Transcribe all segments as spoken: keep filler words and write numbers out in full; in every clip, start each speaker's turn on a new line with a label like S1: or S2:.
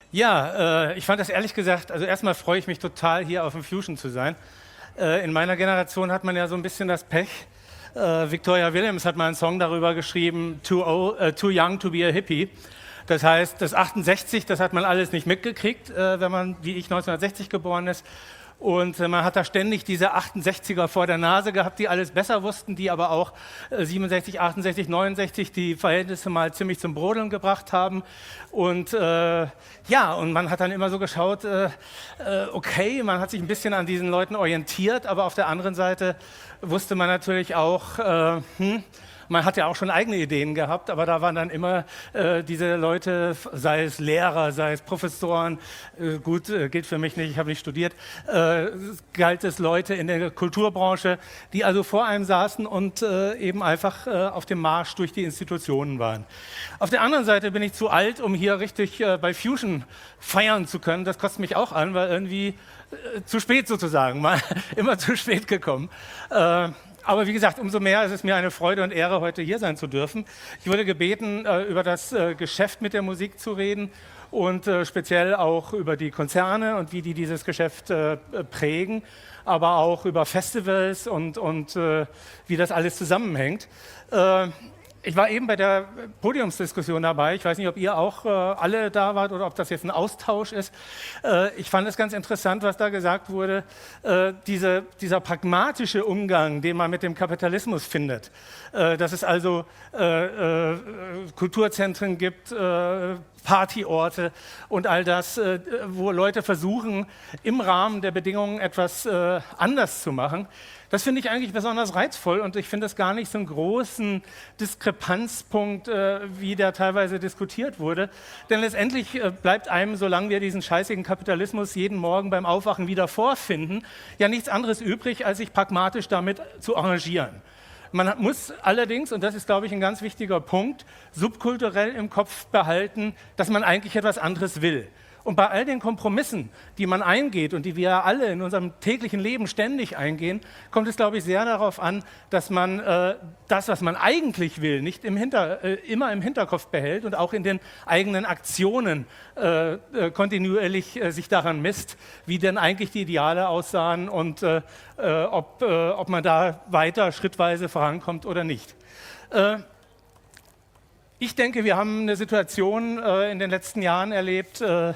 S1: Ja, äh, ich fand das ehrlich gesagt, also erstmal freue ich mich total, hier auf dem Fusion zu sein. Äh, in meiner Generation hat man ja so ein bisschen das Pech. Äh, Victoria Williams hat mal einen Song darüber geschrieben, too, old, äh, too young to be a hippie. Das heißt, das achtundsechzig, das hat man alles nicht mitgekriegt, äh, wenn man, wie ich, neunzehnhundertsechzig geboren ist. Und äh, man hat da ständig diese achtundsechziger vor der Nase gehabt, die alles besser wussten, die aber auch äh, siebenundsechzig, achtundsechzig, neunundsechzig die Verhältnisse mal ziemlich zum Brodeln gebracht haben. Und äh, ja, und man hat dann immer so geschaut, äh, äh, okay, man hat sich ein bisschen an diesen Leuten orientiert, aber auf der anderen Seite wusste man natürlich auch, äh, hm, man hat ja auch schon eigene Ideen gehabt, aber da waren dann immer äh, diese Leute, sei es Lehrer, sei es Professoren, äh, gut, äh, gilt für mich nicht, ich habe nicht studiert, äh, galt es Leute in der Kulturbranche, die also vor einem saßen und äh, eben einfach äh, auf dem Marsch durch die Institutionen waren. Auf der anderen Seite bin ich zu alt, um hier richtig äh, bei Fusion feiern zu können. Das kostet mich auch an, weil irgendwie äh, zu spät sozusagen, mal immer zu spät gekommen. Äh, Aber wie gesagt, umso mehr ist es mir eine Freude und Ehre, heute hier sein zu dürfen. Ich wurde gebeten, äh, über das äh, Geschäft mit der Musik zu reden und äh, speziell auch über die Konzerne und wie die dieses Geschäft äh, prägen, aber auch über Festivals und, und äh, wie das alles zusammenhängt. Äh, Ich war eben bei der Podiumsdiskussion dabei. Ich weiß nicht, ob ihr auch äh, alle da wart oder ob das jetzt ein Austausch ist. Äh, ich fand es ganz interessant, was da gesagt wurde. Äh, diese, dieser pragmatische Umgang, den man mit dem Kapitalismus findet. Äh, dass es also äh, äh, Kulturzentren gibt, äh, Partyorte und all das, äh, wo Leute versuchen, im Rahmen der Bedingungen etwas äh, anders zu machen. Das finde ich eigentlich besonders reizvoll und ich finde es gar nicht so einen großen Diskrepanzpunkt, äh, wie der teilweise diskutiert wurde. Denn letztendlich äh, bleibt einem, solange wir diesen scheißigen Kapitalismus jeden Morgen beim Aufwachen wieder vorfinden, ja nichts anderes übrig, als sich pragmatisch damit zu arrangieren. Man muss allerdings, und das ist, glaube ich, ein ganz wichtiger Punkt, subkulturell im Kopf behalten, dass man eigentlich etwas anderes will. Und bei all den Kompromissen, die man eingeht und die wir alle in unserem täglichen Leben ständig eingehen, kommt es, glaube ich, sehr darauf an, dass man äh, das, was man eigentlich will, nicht im Hinter, äh, immer im Hinterkopf behält und auch in den eigenen Aktionen äh, äh, kontinuierlich äh, sich daran misst, wie denn eigentlich die Ideale aussahen und äh, äh, ob, äh, ob man da weiter schrittweise vorankommt oder nicht. Äh, ich denke, wir haben eine Situation äh, in den letzten Jahren erlebt, äh,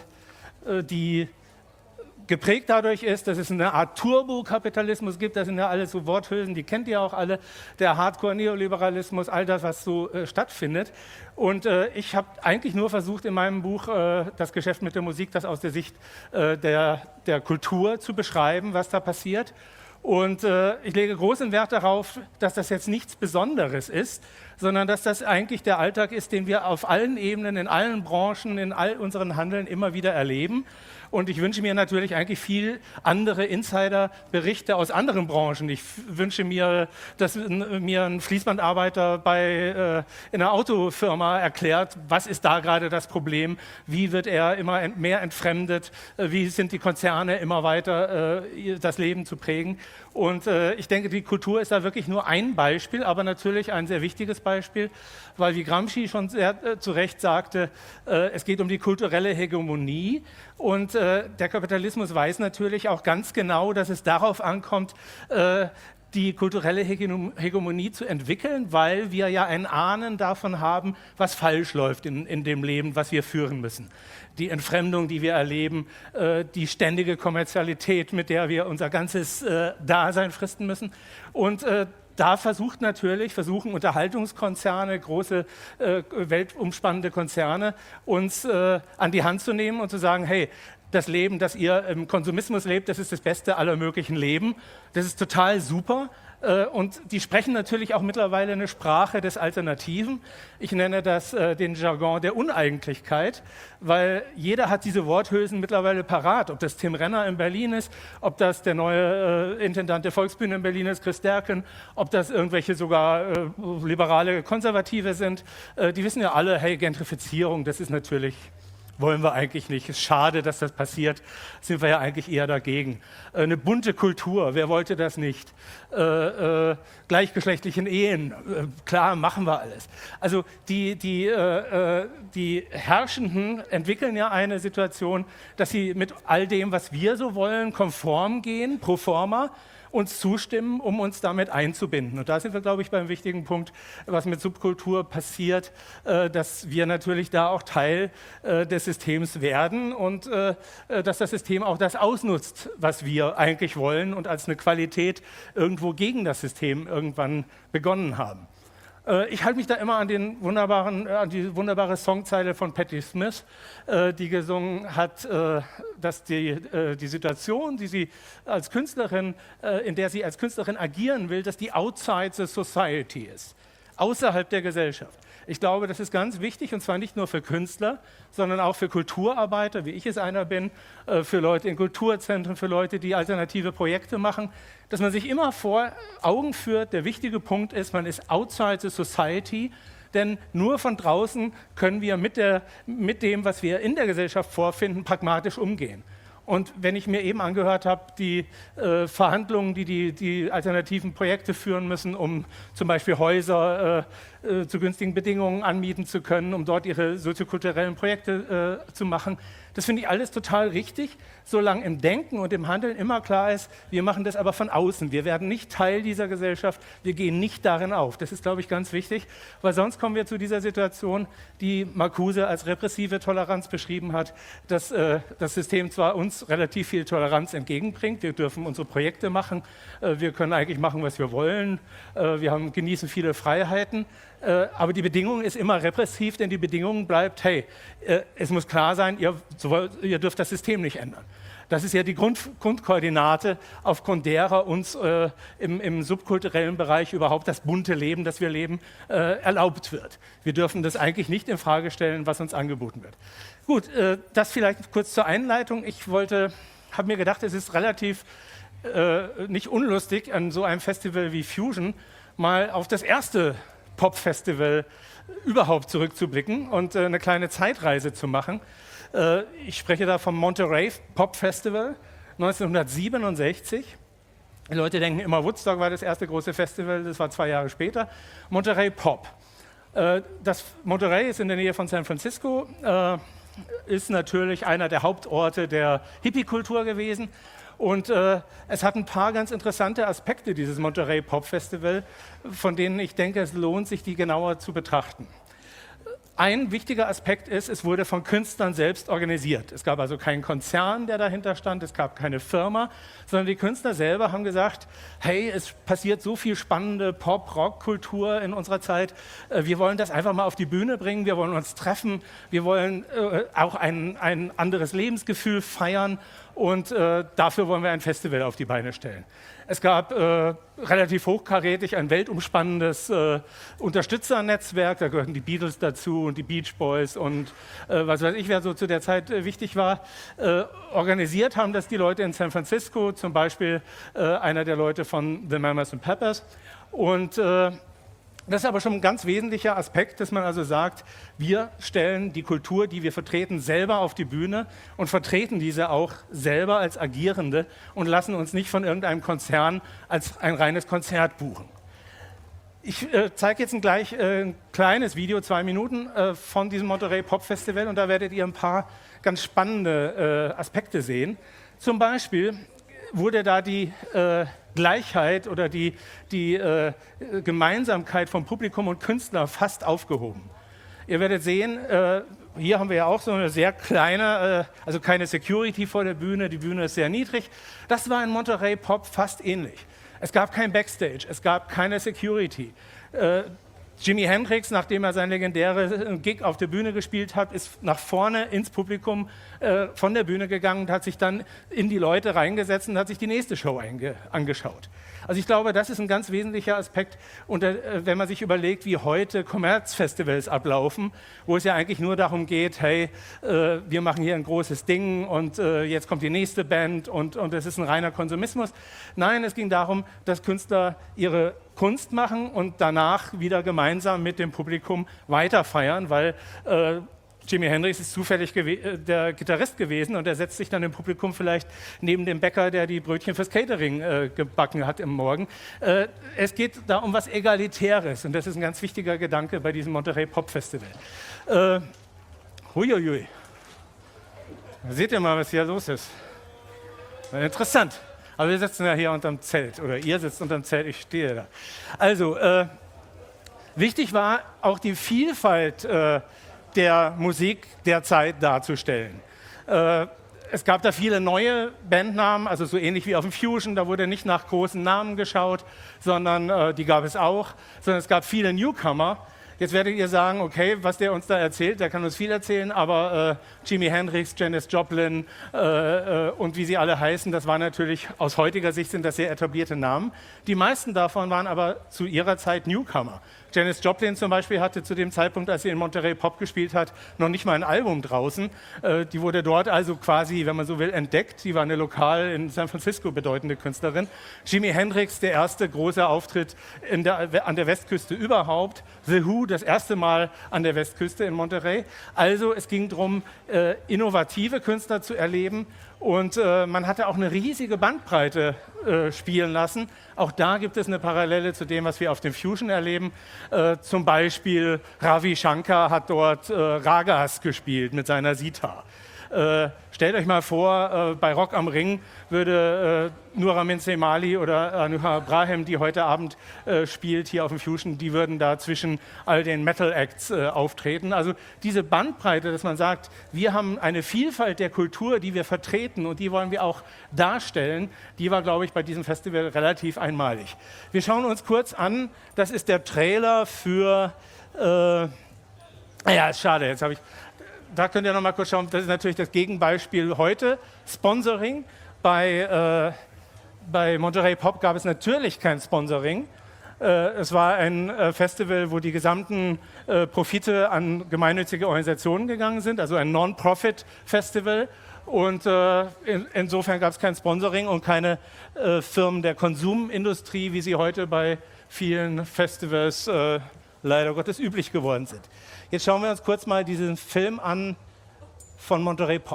S1: die geprägt dadurch ist, dass es eine Art Turbokapitalismus gibt. Das sind ja alles so Worthülsen, die kennt ihr auch alle. Der Hardcore-Neoliberalismus, all das, was so äh, stattfindet. Und äh, ich habe eigentlich nur versucht, in meinem Buch äh, das Geschäft mit der Musik, das aus der Sicht äh, der, der Kultur zu beschreiben, was da passiert. Und äh, ich lege großen Wert darauf, dass das jetzt nichts Besonderes ist, sondern dass das eigentlich der Alltag ist, den wir auf allen Ebenen, in allen Branchen, in all unseren Handeln immer wieder erleben. Und ich wünsche mir natürlich eigentlich viel andere Insiderberichte aus anderen Branchen. Ich wünsche mir, dass mir ein Fließbandarbeiter bei, äh, in einer Autofirma erklärt, was ist da gerade das Problem, wie wird er immer mehr entfremdet, äh, wie sind die Konzerne immer weiter äh, das Leben zu prägen. Und äh, ich denke, die Kultur ist da wirklich nur ein Beispiel, aber natürlich ein sehr wichtiges Beispiel, weil, wie Gramsci schon sehr äh, zu Recht sagte, äh, es geht um die kulturelle Hegemonie. Und äh, der Kapitalismus weiß natürlich auch ganz genau, dass es darauf ankommt, äh, die kulturelle Hegemonie zu entwickeln, weil wir ja ein Ahnen davon haben, was falsch läuft in, in dem Leben, was wir führen müssen. Die Entfremdung, die wir erleben, äh, die ständige Kommerzialität, mit der wir unser ganzes äh, Dasein fristen müssen. Und äh, da versucht natürlich, versuchen Unterhaltungskonzerne, große äh, weltumspannende Konzerne, uns äh, an die Hand zu nehmen und zu sagen, hey, das Leben, das ihr im Konsumismus lebt, das ist das Beste aller möglichen Leben. Das ist total super. Äh, und die sprechen natürlich auch mittlerweile eine Sprache des Alternativen. Ich nenne das äh, den Jargon der Uneigentlichkeit, weil jeder hat diese Worthülsen mittlerweile parat. Ob das Tim Renner in Berlin ist, ob das der neue äh, Intendant der Volksbühne in Berlin ist, Chris Derken, ob das irgendwelche sogar äh, liberale Konservative sind. Äh, die wissen ja alle, hey, Gentrifizierung, das ist natürlich wollen wir eigentlich nicht. Es ist schade, dass das passiert. Sind wir ja eigentlich eher dagegen. Äh, eine bunte Kultur, wer wollte das nicht? Äh, äh, gleichgeschlechtlichen Ehen, äh, klar, machen wir alles. Also die, die, äh, die Herrschenden entwickeln ja eine Situation, dass sie mit all dem, was wir so wollen, konform gehen, pro forma, uns zustimmen, um uns damit einzubinden. Und da sind wir, glaube ich, beim wichtigen Punkt, was mit Subkultur passiert, äh, dass wir natürlich da auch Teil äh, des Systems werden und äh, dass das System auch das ausnutzt, was wir eigentlich wollen und als eine Qualität irgendwo gegen das System irgendwann begonnen haben. Ich halte mich da immer an, den wunderbaren, an die wunderbare Songzeile von Patti Smith, die gesungen hat, dass die, die Situation, die sie als Künstlerin, in der sie als Künstlerin agieren will, dass die outside the society ist, außerhalb der Gesellschaft. Ich glaube, das ist ganz wichtig, und zwar nicht nur für Künstler, sondern auch für Kulturarbeiter, wie ich es einer bin, für Leute in Kulturzentren, für Leute, die alternative Projekte machen, dass man sich immer vor Augen führt, der wichtige Punkt ist, man ist outside the society, denn nur von draußen können wir mit, der, mit dem, was wir in der Gesellschaft vorfinden, pragmatisch umgehen. Und wenn ich mir eben angehört habe, die äh, Verhandlungen, die, die die alternativen Projekte führen müssen, um zum Beispiel Häuser äh, äh, zu günstigen Bedingungen anmieten zu können, um dort ihre soziokulturellen Projekte äh, zu machen, das finde ich alles total richtig, solange im Denken und im Handeln immer klar ist, wir machen das aber von außen. Wir werden nicht Teil dieser Gesellschaft, wir gehen nicht darin auf. Das ist, glaube ich, ganz wichtig, weil sonst kommen wir zu dieser Situation, die Marcuse als repressive Toleranz beschrieben hat, dass äh, das System zwar uns relativ viel Toleranz entgegenbringt, wir dürfen unsere Projekte machen, äh, wir können eigentlich machen, was wir wollen, äh, wir haben, genießen viele Freiheiten, äh, aber die Bedingung ist immer repressiv, denn die Bedingung bleibt, hey, äh, es muss klar sein, ihr, ihr dürft das System nicht ändern. Das ist ja die Grund, Grundkoordinate, aufgrund derer uns äh, im, im subkulturellen Bereich überhaupt das bunte Leben, das wir leben, äh, erlaubt wird. Wir dürfen das eigentlich nicht in Frage stellen, was uns angeboten wird. Gut, äh, das vielleicht kurz zur Einleitung. Ich wollte, habe mir gedacht, es ist relativ äh, nicht unlustig, an so einem Festival wie Fusion mal auf das erste Pop-Festival überhaupt zurückzublicken und äh, eine kleine Zeitreise zu machen. Äh, ich spreche da vom Monterey Pop Festival neunzehnhundertsiebenundsechzig. Die Leute denken immer, Woodstock war das erste große Festival, das war zwei Jahre später. Monterey Pop. Äh, das Monterey ist in der Nähe von San Francisco, äh, ist natürlich einer der Hauptorte der Hippie-Kultur gewesen. Und äh, es hat ein paar ganz interessante Aspekte, dieses Monterey Pop Festival, von denen ich denke, es lohnt sich, die genauer zu betrachten. Ein wichtiger Aspekt ist, es wurde von Künstlern selbst organisiert. Es gab also keinen Konzern, der dahinter stand, es gab keine Firma, sondern die Künstler selber haben gesagt, hey, es passiert so viel spannende Pop-Rock-Kultur in unserer Zeit, wir wollen das einfach mal auf die Bühne bringen, wir wollen uns treffen, wir wollen äh, auch ein, ein anderes Lebensgefühl feiern und äh, dafür wollen wir ein Festival auf die Beine stellen. Es gab äh, relativ hochkarätig ein weltumspannendes äh, Unterstützernetzwerk, da gehörten die Beatles dazu und die Beach Boys und äh, was weiß ich, wer so zu der Zeit äh, wichtig war. Äh, organisiert haben das die Leute in San Francisco, zum Beispiel äh, einer der Leute von The Mamas and Papas. Und äh, das ist aber schon ein ganz wesentlicher Aspekt, dass man also sagt, wir stellen die Kultur, die wir vertreten, selber auf die Bühne und vertreten diese auch selber als Agierende und lassen uns nicht von irgendeinem Konzern als ein reines Konzert buchen. Ich äh, zeige jetzt ein, gleich, äh, ein kleines Video, zwei Minuten, äh, von diesem Monterey Pop Festival und da werdet ihr ein paar ganz spannende äh, Aspekte sehen. Zum Beispiel wurde da die äh, Gleichheit oder die, die äh, Gemeinsamkeit von Publikum und Künstler fast aufgehoben. Ihr werdet sehen, äh, hier haben wir ja auch so eine sehr kleine, äh, also keine Security vor der Bühne, die Bühne ist sehr niedrig. Das war in Monterey Pop fast ähnlich. Es gab kein Backstage, es gab keine Security. Äh, Jimi Hendrix, nachdem er sein legendäres Gig auf der Bühne gespielt hat, ist nach vorne ins Publikum äh, von der Bühne gegangen und hat sich dann in die Leute reingesetzt und hat sich die nächste Show angeschaut. Also ich glaube, das ist ein ganz wesentlicher Aspekt, und, äh, wenn man sich überlegt, wie heute Kommerzfestivals ablaufen, wo es ja eigentlich nur darum geht, hey, äh, wir machen hier ein großes Ding und äh, jetzt kommt die nächste Band und, und es ist ein reiner Konsumismus. Nein, es ging darum, dass Künstler ihre Kunst machen und danach wieder gemeinsam mit dem Publikum weiter feiern, weil äh, Jimi Hendrix ist zufällig äh, der Gitarrist gewesen und er setzt sich dann im Publikum vielleicht neben dem Bäcker, der die Brötchen fürs Catering äh, gebacken hat im Morgen. Äh, es geht da um was Egalitäres und das ist ein ganz wichtiger Gedanke bei diesem Monterey Pop Festival. Äh, huiuiui. Da seht ihr mal, was hier los ist. Interessant. Aber wir sitzen ja hier unterm Zelt oder ihr sitzt unterm Zelt, ich stehe da. Also, äh, wichtig war auch die Vielfalt äh, der Musik der Zeit darzustellen. Äh, es gab da viele neue Bandnamen, also so ähnlich wie auf dem Fusion, da wurde nicht nach großen Namen geschaut, sondern äh, die gab es auch, sondern es gab viele Newcomer. Jetzt werdet ihr sagen, okay, was der uns da erzählt, der kann uns viel erzählen, aber äh, Jimi Hendrix, Janis Joplin äh, äh, und wie sie alle heißen, das waren natürlich, aus heutiger Sicht sind das sehr etablierte Namen. Die meisten davon waren aber zu ihrer Zeit Newcomer. Janis Joplin zum Beispiel hatte zu dem Zeitpunkt, als sie in Monterey Pop gespielt hat, noch nicht mal ein Album draußen. Äh, die wurde dort also quasi, wenn man so will, entdeckt. Die war eine lokal in San Francisco bedeutende Künstlerin. Jimi Hendrix, der erste große Auftritt in der, an der Westküste überhaupt. The Who, das erste Mal an der Westküste in Monterey. Also es ging darum, äh, innovative Künstler zu erleben. Und äh, man hatte auch eine riesige Bandbreite äh, spielen lassen. Auch da gibt es eine Parallele zu dem, was wir auf dem Fusion erleben. Äh, zum Beispiel Ravi Shankar hat dort äh, Ragas gespielt mit seiner Sitar. Äh, stellt euch mal vor, äh, bei Rock am Ring würde äh, Noura Minsemali oder Anuha Brahim, die heute Abend äh, spielt hier auf dem Fusion, die würden da zwischen all den Metal-Acts äh, auftreten. Also diese Bandbreite, dass man sagt, wir haben eine Vielfalt der Kultur, die wir vertreten und die wollen wir auch darstellen, die war, glaube ich, bei diesem Festival relativ einmalig. Wir schauen uns kurz an, das ist der Trailer für, äh, ja, ist schade, jetzt habe ich... Da könnt ihr noch mal kurz schauen, das ist natürlich das Gegenbeispiel heute. Sponsoring. Bei, äh, bei Monterey Pop gab es natürlich kein Sponsoring. Äh, es war ein äh, Festival, wo die gesamten äh, Profite an gemeinnützige Organisationen gegangen sind, also ein Non-Profit-Festival. Und äh, in, insofern gab es kein Sponsoring und keine äh, Firmen der Konsumindustrie, wie sie heute bei vielen Festivals äh, leider Gottes üblich geworden sind. Jetzt schauen wir uns kurz mal diesen Film an von Monterey Pop.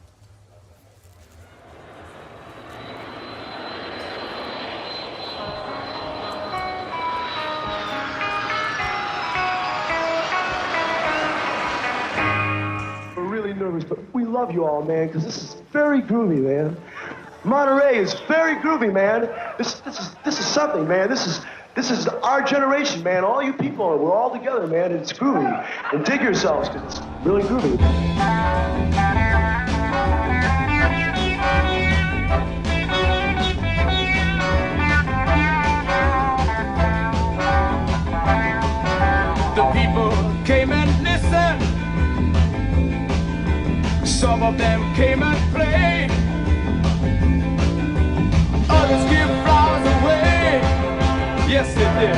S2: We're really nervous, but we love you all, man, because this is very groovy, man. Monterey is very groovy, man. This, this is this is something, man. This is This is our generation, man. All you people, we're all together, man. It's groovy. And dig yourselves, because it's really groovy.
S3: The people came and listened. Some of them came and played. Others give flowers away. Yes, it did.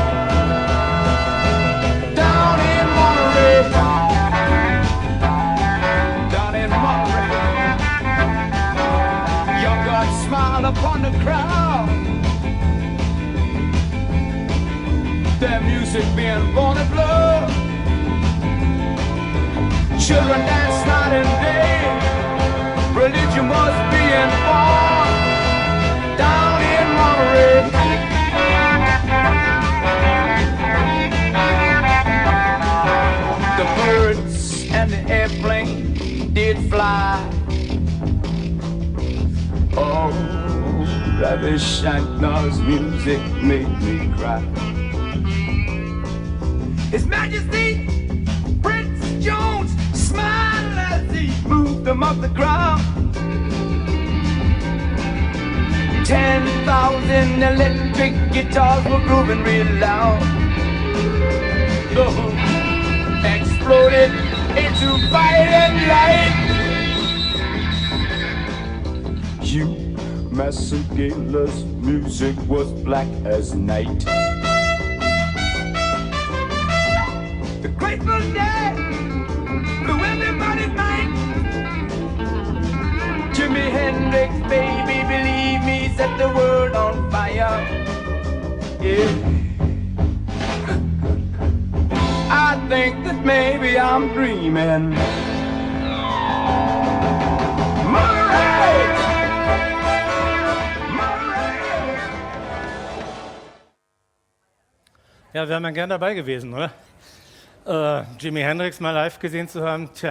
S3: Down in Monterey, down in Monterey, young God smiled upon the crowd. Their music being born in blood. Children dance night and day. Religion was being born down in Monterey. The birds and the airplane did fly. Oh, Ravi Shankar's music made me cry. His Majesty Prince Jones smiled as he moved them up the ground. Ten thousand electric guitars were grooving real loud. Oh, exploded into fire and light. You, Master Gayler's music was black as night. The Grateful Dead blew everybody's mind. Jimi Hendrix, baby, believe me, set the world on fire. Yeah. I think that maybe I I'm dreaming. Monterey! Monterey!
S1: Ja, wäre man gern dabei gewesen, oder? Äh, Jimi Hendrix mal live gesehen zu haben, tja,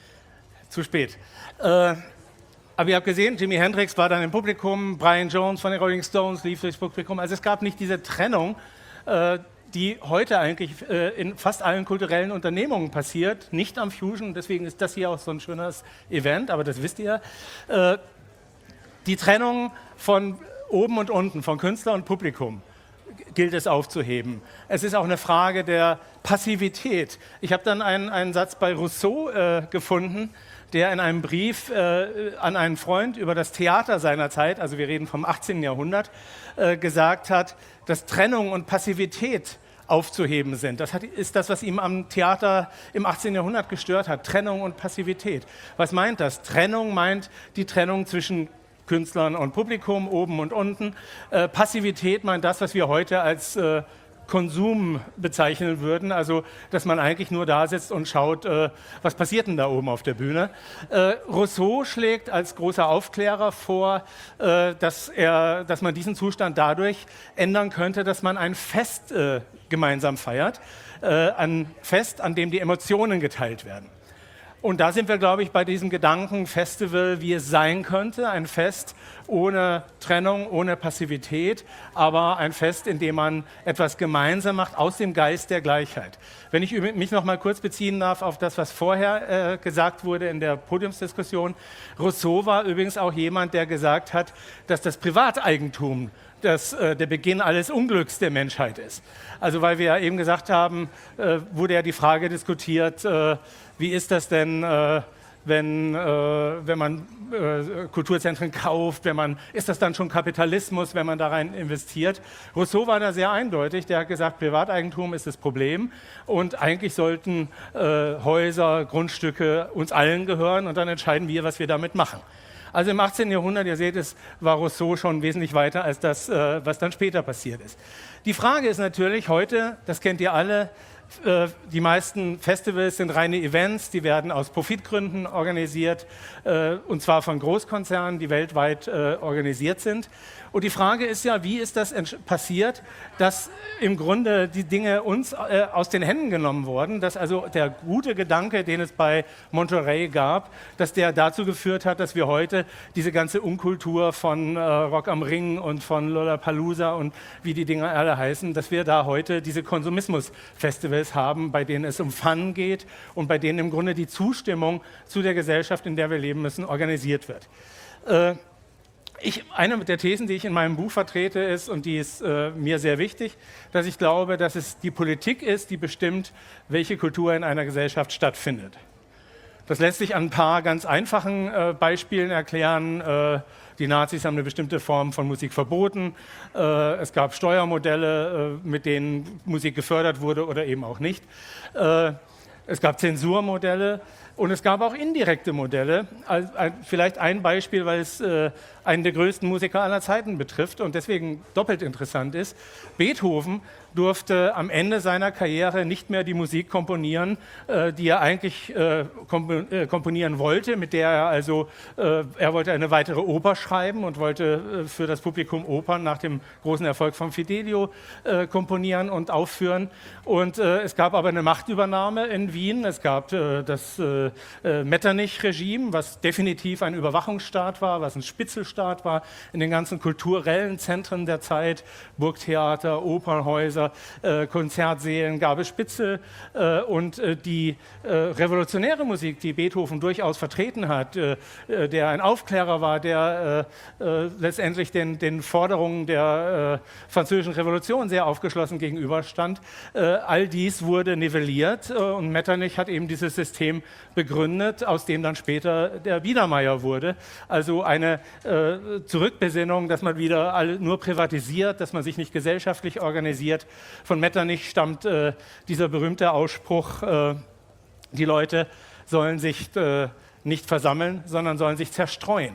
S1: zu spät. Äh, aber ihr habt gesehen, Jimi Hendrix war dann im Publikum, Brian Jones von den Rolling Stones lief durchs Publikum. Also es gab nicht diese Trennung, äh, die heute eigentlich äh, in fast allen kulturellen Unternehmungen passiert, nicht am Fusion, deswegen ist das hier auch so ein schönes Event, aber das wisst ihr. Äh, die Trennung von oben und unten, von Künstler und Publikum, gilt es aufzuheben. Es ist auch eine Frage der Passivität. Ich habe dann einen, einen Satz bei Rousseau äh, gefunden, der in einem Brief äh, an einen Freund über das Theater seiner Zeit, also wir reden vom achtzehnten Jahrhundert, äh, gesagt hat, dass Trennung und Passivität aufzuheben sind. Das hat, ist das, was ihm am Theater im achtzehnten Jahrhundert gestört hat, Trennung und Passivität. Was meint das? Trennung meint die Trennung zwischen Künstlern und Publikum, oben und unten. Äh, Passivität meint das, was wir heute als äh, Konsum bezeichnen würden, also dass man eigentlich nur da sitzt und schaut, äh, was passiert denn da oben auf der Bühne. Äh, Rousseau schlägt als großer Aufklärer vor, äh, dass, er, dass man diesen Zustand dadurch ändern könnte, dass man ein Fest äh, gemeinsam feiert, äh, ein Fest, an dem die Emotionen geteilt werden. Und da sind wir, glaube ich, bei diesem Gedanken Festival, wie es sein könnte, ein Fest ohne Trennung, ohne Passivität, aber ein Fest, in dem man etwas gemeinsam macht aus dem Geist der Gleichheit. Wenn ich mich noch mal kurz beziehen darf auf das, was vorher äh, gesagt wurde in der Podiumsdiskussion. Rousseau war übrigens auch jemand, der gesagt hat, dass das Privateigentum das äh, der Beginn alles Unglücks der Menschheit ist. Also weil wir ja eben gesagt haben, äh, wurde ja die Frage diskutiert, äh, wie ist das denn, äh, wenn, äh, wenn man äh, Kulturzentren kauft, wenn man, ist das dann schon Kapitalismus, wenn man da rein investiert? Rousseau war da sehr eindeutig, der hat gesagt, Privateigentum ist das Problem und eigentlich sollten äh, Häuser, Grundstücke uns allen gehören und dann entscheiden wir, was wir damit machen. Also im achtzehnten Jahrhundert, ihr seht es, war Rousseau schon wesentlich weiter als das, äh, was dann später passiert ist. Die Frage ist natürlich heute, das kennt ihr alle, äh, die meisten Festivals sind reine Events, die werden aus Profitgründen organisiert, äh, und zwar von Großkonzernen, die weltweit äh, organisiert sind. Und die Frage ist ja, wie ist das passiert, dass im Grunde die Dinge uns äh, aus den Händen genommen wurden, dass also der gute Gedanke, den es bei Monterey gab, dass der dazu geführt hat, dass wir heute diese ganze Unkultur von äh, Rock am Ring und von Lollapalooza und wie die Dinger alle heißen, dass wir da heute diese Konsumismus-Festivals haben, bei denen es um Fun geht und bei denen im Grunde die Zustimmung zu der Gesellschaft, in der wir leben müssen, organisiert wird. Äh, Ich, eine der Thesen, die ich in meinem Buch vertrete, ist, und die ist äh, mir sehr wichtig, dass ich glaube, dass es die Politik ist, die bestimmt, welche Kultur in einer Gesellschaft stattfindet. Das lässt sich an ein paar ganz einfachen äh, Beispielen erklären. Äh, die Nazis haben eine bestimmte Form von Musik verboten. Äh, es gab Steuermodelle, äh, mit denen Musik gefördert wurde oder eben auch nicht. Äh, es gab Zensurmodelle. Und es gab auch indirekte Modelle. Also vielleicht ein Beispiel, weil es äh, einen der größten Musiker aller Zeiten betrifft und deswegen doppelt interessant ist. Beethoven durfte am Ende seiner Karriere nicht mehr die Musik komponieren, äh, die er eigentlich äh, komp äh, komponieren wollte, mit der er also, äh, er wollte eine weitere Oper schreiben und wollte äh, für das Publikum Opern nach dem großen Erfolg von Fidelio äh, komponieren und aufführen. Und äh, es gab aber eine Machtübernahme in Wien. Es gab äh, das äh, äh, Metternich-Regime, was definitiv ein Überwachungsstaat war, was ein Spitzelstaat war in den ganzen kulturellen Zentren der Zeit, Burgtheater, Opernhäuser, Äh, Konzertsälen gab es Spitzel äh, und äh, die äh, revolutionäre Musik, die Beethoven durchaus vertreten hat, äh, äh, der ein Aufklärer war, der äh, äh, letztendlich den, den Forderungen der äh, französischen Revolution sehr aufgeschlossen gegenüberstand, äh, all dies wurde nivelliert äh, und Metternich hat eben dieses System begründet, aus dem dann später der Biedermeier wurde. Also eine äh, Zurückbesinnung, dass man wieder alle nur privatisiert, dass man sich nicht gesellschaftlich organisiert. Von Metternich stammt äh, dieser berühmte Ausspruch, äh, die Leute sollen sich äh, nicht versammeln, sondern sollen sich zerstreuen.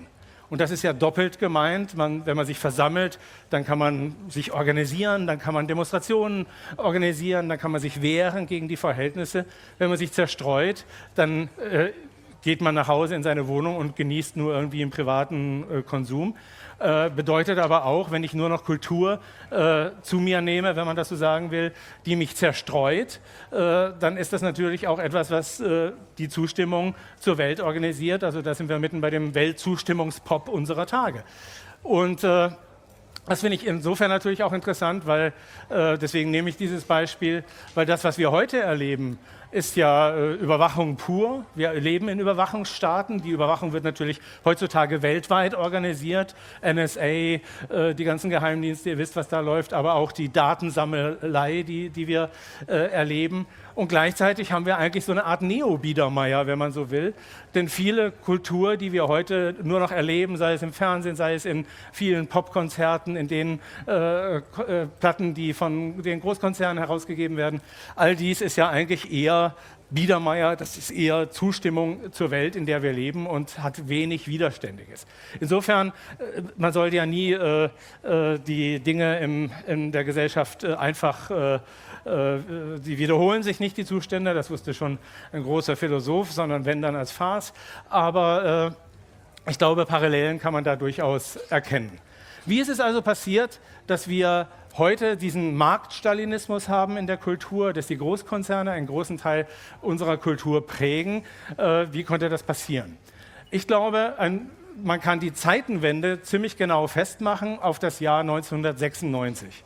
S1: Und das ist ja doppelt gemeint. Man, wenn man sich versammelt, dann kann man sich organisieren, dann kann man Demonstrationen organisieren, dann kann man sich wehren gegen die Verhältnisse. Wenn man sich zerstreut, dann äh, geht man nach Hause in seine Wohnung und genießt nur irgendwie im privaten äh, Konsum. Äh, bedeutet aber auch, wenn ich nur noch Kultur äh, zu mir nehme, wenn man das so sagen will, die mich zerstreut, äh, dann ist das natürlich auch etwas, was äh, die Zustimmung zur Welt organisiert. Also da sind wir mitten bei dem Weltzustimmungspop unserer Tage. Und äh, das finde ich insofern natürlich auch interessant, weil, äh, deswegen nehme ich dieses Beispiel, weil das, was wir heute erleben, ist ja äh, Überwachung pur. Wir leben in Überwachungsstaaten. Die Überwachung wird natürlich heutzutage weltweit organisiert. N S A, äh, die ganzen Geheimdienste, ihr wisst, was da läuft, aber auch die Datensammelei, die, die wir äh, erleben. Und gleichzeitig haben wir eigentlich so eine Art Neo-Biedermeier, wenn man so will. Denn viele Kultur, die wir heute nur noch erleben, sei es im Fernsehen, sei es in vielen Popkonzerten, in den äh, äh, Platten, die von den Großkonzernen herausgegeben werden, all dies ist ja eigentlich eher Biedermeier, das ist eher Zustimmung zur Welt, in der wir leben und hat wenig Widerständiges. Insofern, äh, man sollte ja nie äh, äh, die Dinge im, in der Gesellschaft äh, einfach, äh, äh, die wiederholen sich nicht, die Zustände, das wusste schon ein großer Philosoph, sondern wenn dann als Farce. Aber äh, ich glaube, Parallelen kann man da durchaus erkennen. Wie ist es also passiert, dass wir heute diesen Marktstalinismus haben in der Kultur, dass die Großkonzerne einen großen Teil unserer Kultur prägen? Äh, wie konnte das passieren? Ich glaube, ein, man kann die Zeitenwende ziemlich genau festmachen auf das Jahr neunzehnhundertsechsundneunzig.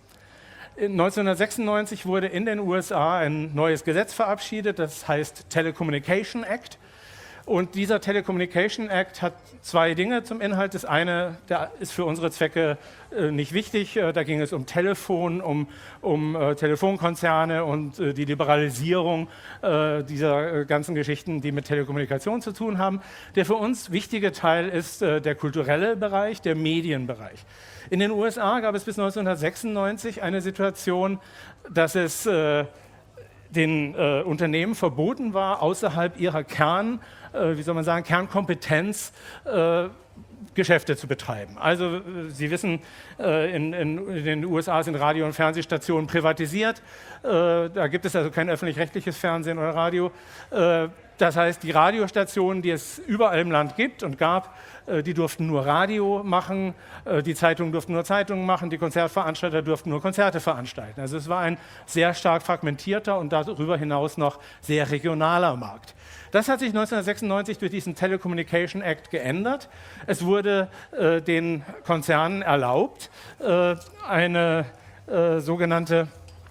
S1: neunzehnhundertsechsundneunzig wurde in den U S A ein neues Gesetz verabschiedet, das heißt Telecommunication Act. Und dieser Telecommunication Act hat zwei Dinge zum Inhalt. Das eine, der ist für unsere Zwecke äh, nicht wichtig. Äh, da ging es um Telefon, um, um äh, Telefonkonzerne und äh, die Liberalisierung äh, dieser äh, ganzen Geschichten, die mit Telekommunikation zu tun haben. Der für uns wichtige Teil ist äh, der kulturelle Bereich, der Medienbereich. In den U S A gab es bis neunzehnhundertsechsundneunzig eine Situation, dass es äh, den äh, Unternehmen verboten war, außerhalb ihrer Kern, äh, wie soll man sagen, Kernkompetenz äh, Geschäfte zu betreiben. Also äh, Sie wissen, äh, in, in, in den U S A sind Radio- und Fernsehstationen privatisiert. Äh, da gibt es also kein öffentlich-rechtliches Fernsehen oder Radio. Äh, das heißt, die Radiostationen, die es überall im Land gibt und gab, äh, die durften nur Radio machen, äh, die Zeitungen durften nur Zeitungen machen, die Konzertveranstalter durften nur Konzerte veranstalten. Also es war ein sehr stark fragmentierter und darüber hinaus noch sehr regionaler Markt. Das hat sich neunzehnhundertsechsundneunzig durch diesen Telecommunication Act geändert. Es wurde äh, den Konzernen erlaubt, äh, eine äh, sogenannte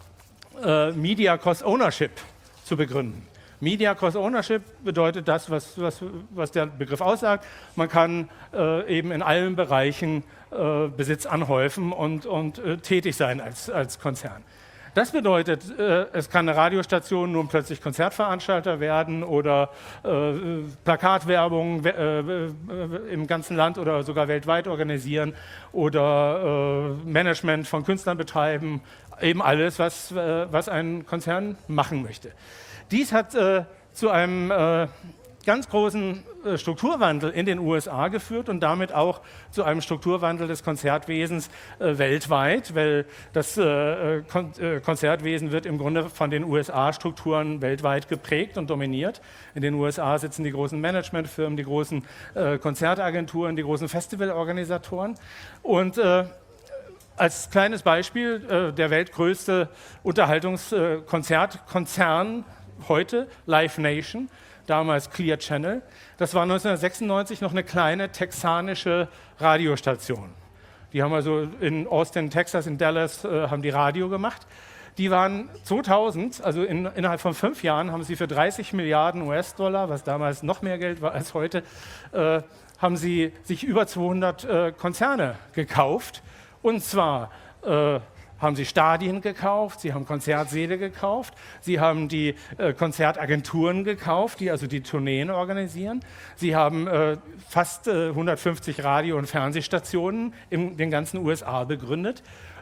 S1: äh, Media Cross-Ownership zu begründen. Media Cross-Ownership bedeutet das, was, was, was der Begriff aussagt. Man kann äh, eben in allen Bereichen äh, Besitz anhäufen und, und äh, tätig sein als, als Konzern. Das bedeutet, äh, es kann eine Radiostation nun plötzlich Konzertveranstalter werden oder äh, Plakatwerbung äh, äh, im ganzen Land oder sogar weltweit organisieren oder äh, Management von Künstlern betreiben, eben alles, was, äh, was ein Konzern machen möchte. Dies hat äh, zu einem äh, ganz großen äh, Strukturwandel in den U S A geführt und damit auch zu einem Strukturwandel des Konzertwesens äh, weltweit, weil das äh, Kon äh, Konzertwesen wird im Grunde von den U S A-Strukturen weltweit geprägt und dominiert. In den U S A sitzen die großen Managementfirmen, die großen äh, Konzertagenturen, die großen Festivalorganisatoren und äh, als kleines Beispiel, äh, der weltgrößte Unterhaltungskonzertkonzern äh, heute, Live Nation, damals Clear Channel, das war neunzehnhundertsechsundneunzig noch eine kleine texanische Radiostation. Die haben also in Austin, Texas, in Dallas, äh, haben die Radio gemacht. Die waren zweitausend, also in, innerhalb von fünf Jahren, haben sie für dreißig Milliarden U S-Dollar, was damals noch mehr Geld war als heute, äh, haben sie sich über zweihundert äh, Konzerne gekauft. Und zwar äh, haben sie Stadien gekauft, sie haben Konzertsäle gekauft, sie haben die äh, Konzertagenturen gekauft, die also die Tourneen organisieren. Sie haben äh, fast äh, hundertfünfzig Radio- und Fernsehstationen in den ganzen U S A begründet.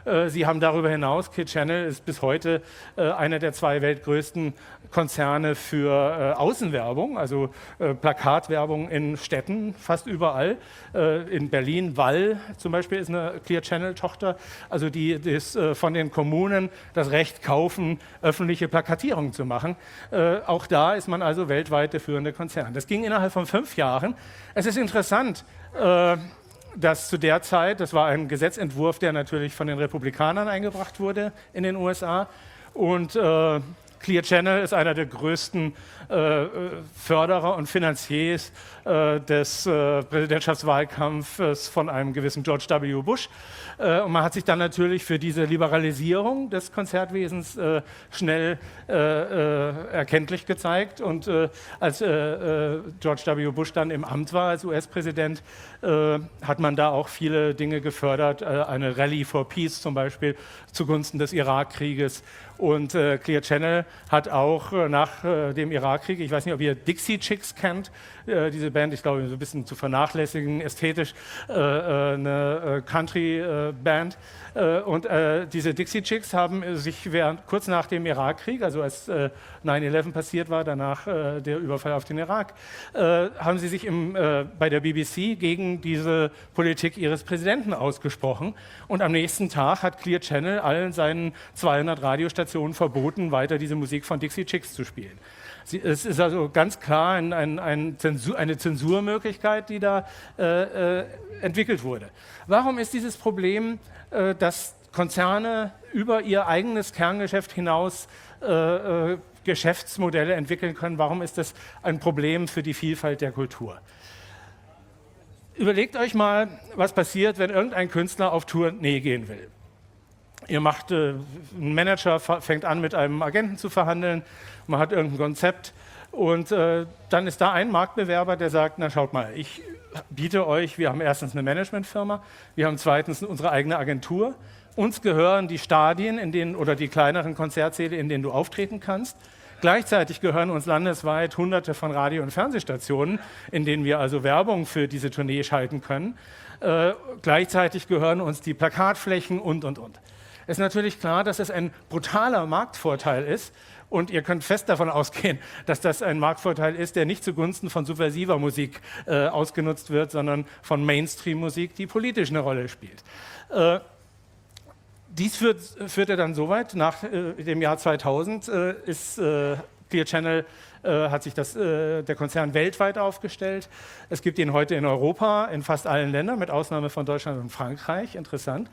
S1: Äh, sie haben darüber hinaus, Clear Channel ist bis heute äh, einer der zwei weltgrößten Konzerne für äh, Außenwerbung, also äh, Plakatwerbung in Städten, fast überall. Äh, in Berlin, Wall zum Beispiel ist eine Clear Channel-Tochter, also die, die ist, äh, von den Kommunen das Recht kaufen, öffentliche Plakatierung zu machen. Äh, auch da ist man also weltweit der führende Konzern. Das ging innerhalb von fünf Jahren. Es ist interessant, äh, dass zu der Zeit, das war ein Gesetzentwurf, der natürlich von den Republikanern eingebracht wurde in den U S A, und äh, Clear Channel ist einer der größten äh, Förderer und Finanziers äh, des äh, Präsidentschaftswahlkampfes von einem gewissen George W. Bush. Äh, und man hat sich dann natürlich für diese Liberalisierung des Konzertwesens äh, schnell äh, äh, erkenntlich gezeigt. Und äh, als äh, äh, George W. Bush dann im Amt war als U S-Präsident, äh, hat man da auch viele Dinge gefördert. Äh, eine Rally for Peace zum Beispiel zugunsten des Irakkrieges. Und äh, Clear Channel hat auch äh, nach äh, dem Irakkrieg, ich weiß nicht, ob ihr Dixie Chicks kennt, äh, diese Band, ich glaube, so ein bisschen zu vernachlässigen, ästhetisch, äh, äh, eine äh, Country-Band. Äh, und äh, diese Dixie Chicks haben sich während, kurz nach dem Irakkrieg, also als äh, nine eleven passiert war, danach äh, der Überfall auf den Irak, äh, haben sie sich im, äh, bei der B B C gegen diese Politik ihres Präsidenten ausgesprochen. Und am nächsten Tag hat Clear Channel allen seinen zweihundert Radiostationen verboten, weiter diese Musik von Dixie Chicks zu spielen. Sie, es ist also ganz klar ein, ein, ein Zensur, eine Zensurmöglichkeit, die da äh, äh, entwickelt wurde. Warum ist dieses Problem, äh, dass Konzerne über ihr eigenes Kerngeschäft hinaus äh, äh, Geschäftsmodelle entwickeln können, warum ist das ein Problem für die Vielfalt der Kultur? Überlegt euch mal, was passiert, wenn irgendein Künstler auf Tournee gehen will. Ihr macht, äh, ein Manager fängt an, mit einem Agenten zu verhandeln, man hat irgendein Konzept und äh, dann ist da ein Marktbewerber, der sagt, na schaut mal, ich biete euch, wir haben erstens eine Managementfirma, wir haben zweitens unsere eigene Agentur, uns gehören die Stadien in denen, oder die kleineren Konzertsäle, in denen du auftreten kannst. Gleichzeitig gehören uns landesweit hunderte von Radio- und Fernsehstationen, in denen wir also Werbung für diese Tournee schalten können. Äh, gleichzeitig gehören uns die Plakatflächen und, und, und. Es ist natürlich klar, dass es ein brutaler Marktvorteil ist und ihr könnt fest davon ausgehen, dass das ein Marktvorteil ist, der nicht zugunsten von subversiver Musik äh, ausgenutzt wird, sondern von Mainstream-Musik, die politisch eine Rolle spielt. Äh, dies führt, führte dann so weit, nach äh, dem Jahr zweitausend äh, ist äh, Clear Channel äh, hat sich das, äh, der Konzern weltweit aufgestellt. Es gibt ihn heute in Europa, in fast allen Ländern, mit Ausnahme von Deutschland und Frankreich, interessant.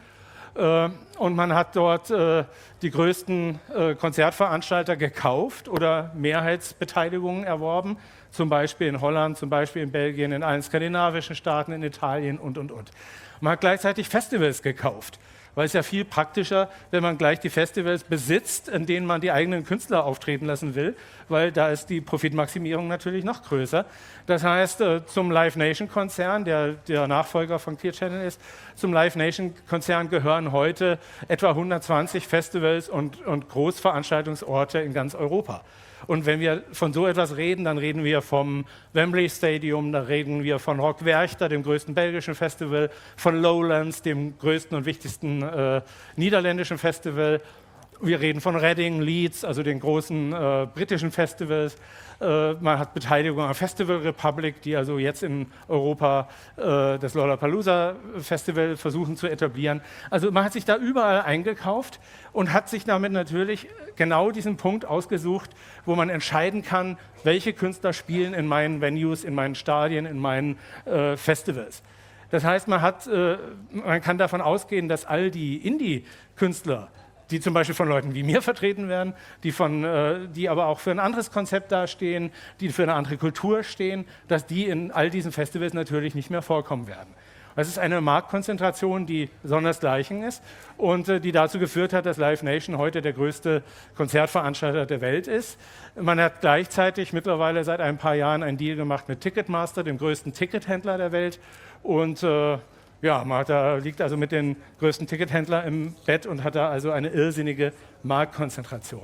S1: Und man hat dort äh, die größten äh, Konzertveranstalter gekauft oder Mehrheitsbeteiligungen erworben, zum Beispiel in Holland, zum Beispiel in Belgien, in allen skandinavischen Staaten, in Italien und, und, und. Man hat gleichzeitig Festivals gekauft, weil es ja viel praktischer, wenn man gleich die Festivals besitzt, in denen man die eigenen Künstler auftreten lassen will, weil da ist die Profitmaximierung natürlich noch größer. Das heißt, äh, zum Live Nation-Konzern, der der Nachfolger von Clear Channel ist, zum Live Nation-Konzern gehören heute etwa hundertzwanzig Festivals und, und Großveranstaltungsorte in ganz Europa. Und wenn wir von so etwas reden, dann reden wir vom Wembley Stadium, da reden wir von Rock Werchter, dem größten belgischen Festival, von Lowlands, dem größten und wichtigsten äh, niederländischen Festival. Wir reden von Reading, Leeds, also den großen äh, britischen Festivals. Äh, man hat Beteiligung am Festival Republic, die also jetzt in Europa äh, das Lollapalooza Festival versuchen zu etablieren. Also man hat sich da überall eingekauft und hat sich damit natürlich genau diesen Punkt ausgesucht, wo man entscheiden kann, welche Künstler spielen in meinen Venues, in meinen Stadien, in meinen äh, Festivals. Das heißt, man, hat, äh, man kann davon ausgehen, dass all die Indie-Künstler, die zum Beispiel von Leuten wie mir vertreten werden, die, von, äh, die aber auch für ein anderes Konzept dastehen, die für eine andere Kultur stehen, dass die in all diesen Festivals natürlich nicht mehr vorkommen werden. Das ist eine Marktkonzentration, die sondersgleichen ist und äh, die dazu geführt hat, dass Live Nation heute der größte Konzertveranstalter der Welt ist. Man hat gleichzeitig mittlerweile seit ein paar Jahren einen Deal gemacht mit Ticketmaster, dem größten Tickethändler der Welt. Und äh, ja, man hat da, liegt also mit den größten Tickethändlern im Bett und hat da also eine irrsinnige Marktkonzentration.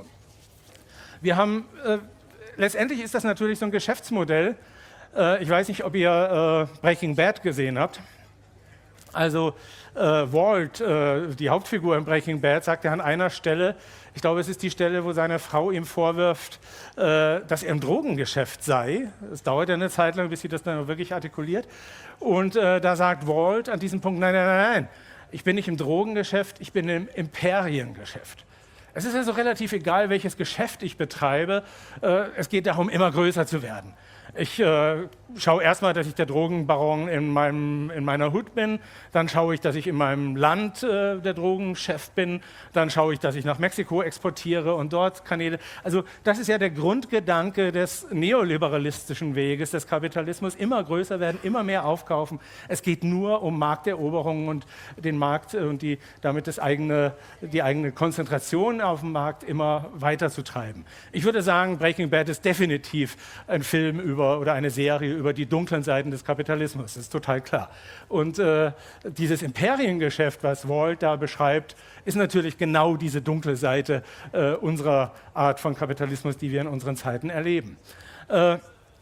S1: Wir haben, äh, letztendlich ist das natürlich so ein Geschäftsmodell. Äh, ich weiß nicht, ob ihr äh, Breaking Bad gesehen habt. Also äh, Walt, äh, die Hauptfigur in Breaking Bad, sagt er an einer Stelle, ich glaube, es ist die Stelle, wo seine Frau ihm vorwirft, äh, dass er im Drogengeschäft sei. Es dauert ja eine Zeit lang, bis sie das dann wirklich artikuliert. Und äh, da sagt Walt an diesem Punkt, nein, nein, nein, nein, ich bin nicht im Drogengeschäft, ich bin im Imperiengeschäft. Es ist also relativ egal, welches Geschäft ich betreibe, äh, es geht darum, immer größer zu werden. Ich äh, schaue erstmal, dass ich der Drogenbaron in, meinem, in meiner Hut bin, dann schaue ich, dass ich in meinem Land äh, der Drogenchef bin, dann schaue ich, dass ich nach Mexiko exportiere und dort Kanäle. Also das ist ja der Grundgedanke des neoliberalistischen Weges des Kapitalismus, immer größer werden, immer mehr aufkaufen. Es geht nur um Markteroberung und den Markt und die, damit das eigene, die eigene Konzentration auf dem Markt immer weiter zu treiben. Ich würde sagen, Breaking Bad ist definitiv ein Film über oder eine Serie über die dunklen Seiten des Kapitalismus, das ist total klar. Und äh, dieses Imperiengeschäft, was Walt da beschreibt, ist natürlich genau diese dunkle Seite äh, unserer Art von Kapitalismus, die wir in unseren Zeiten erleben. Äh,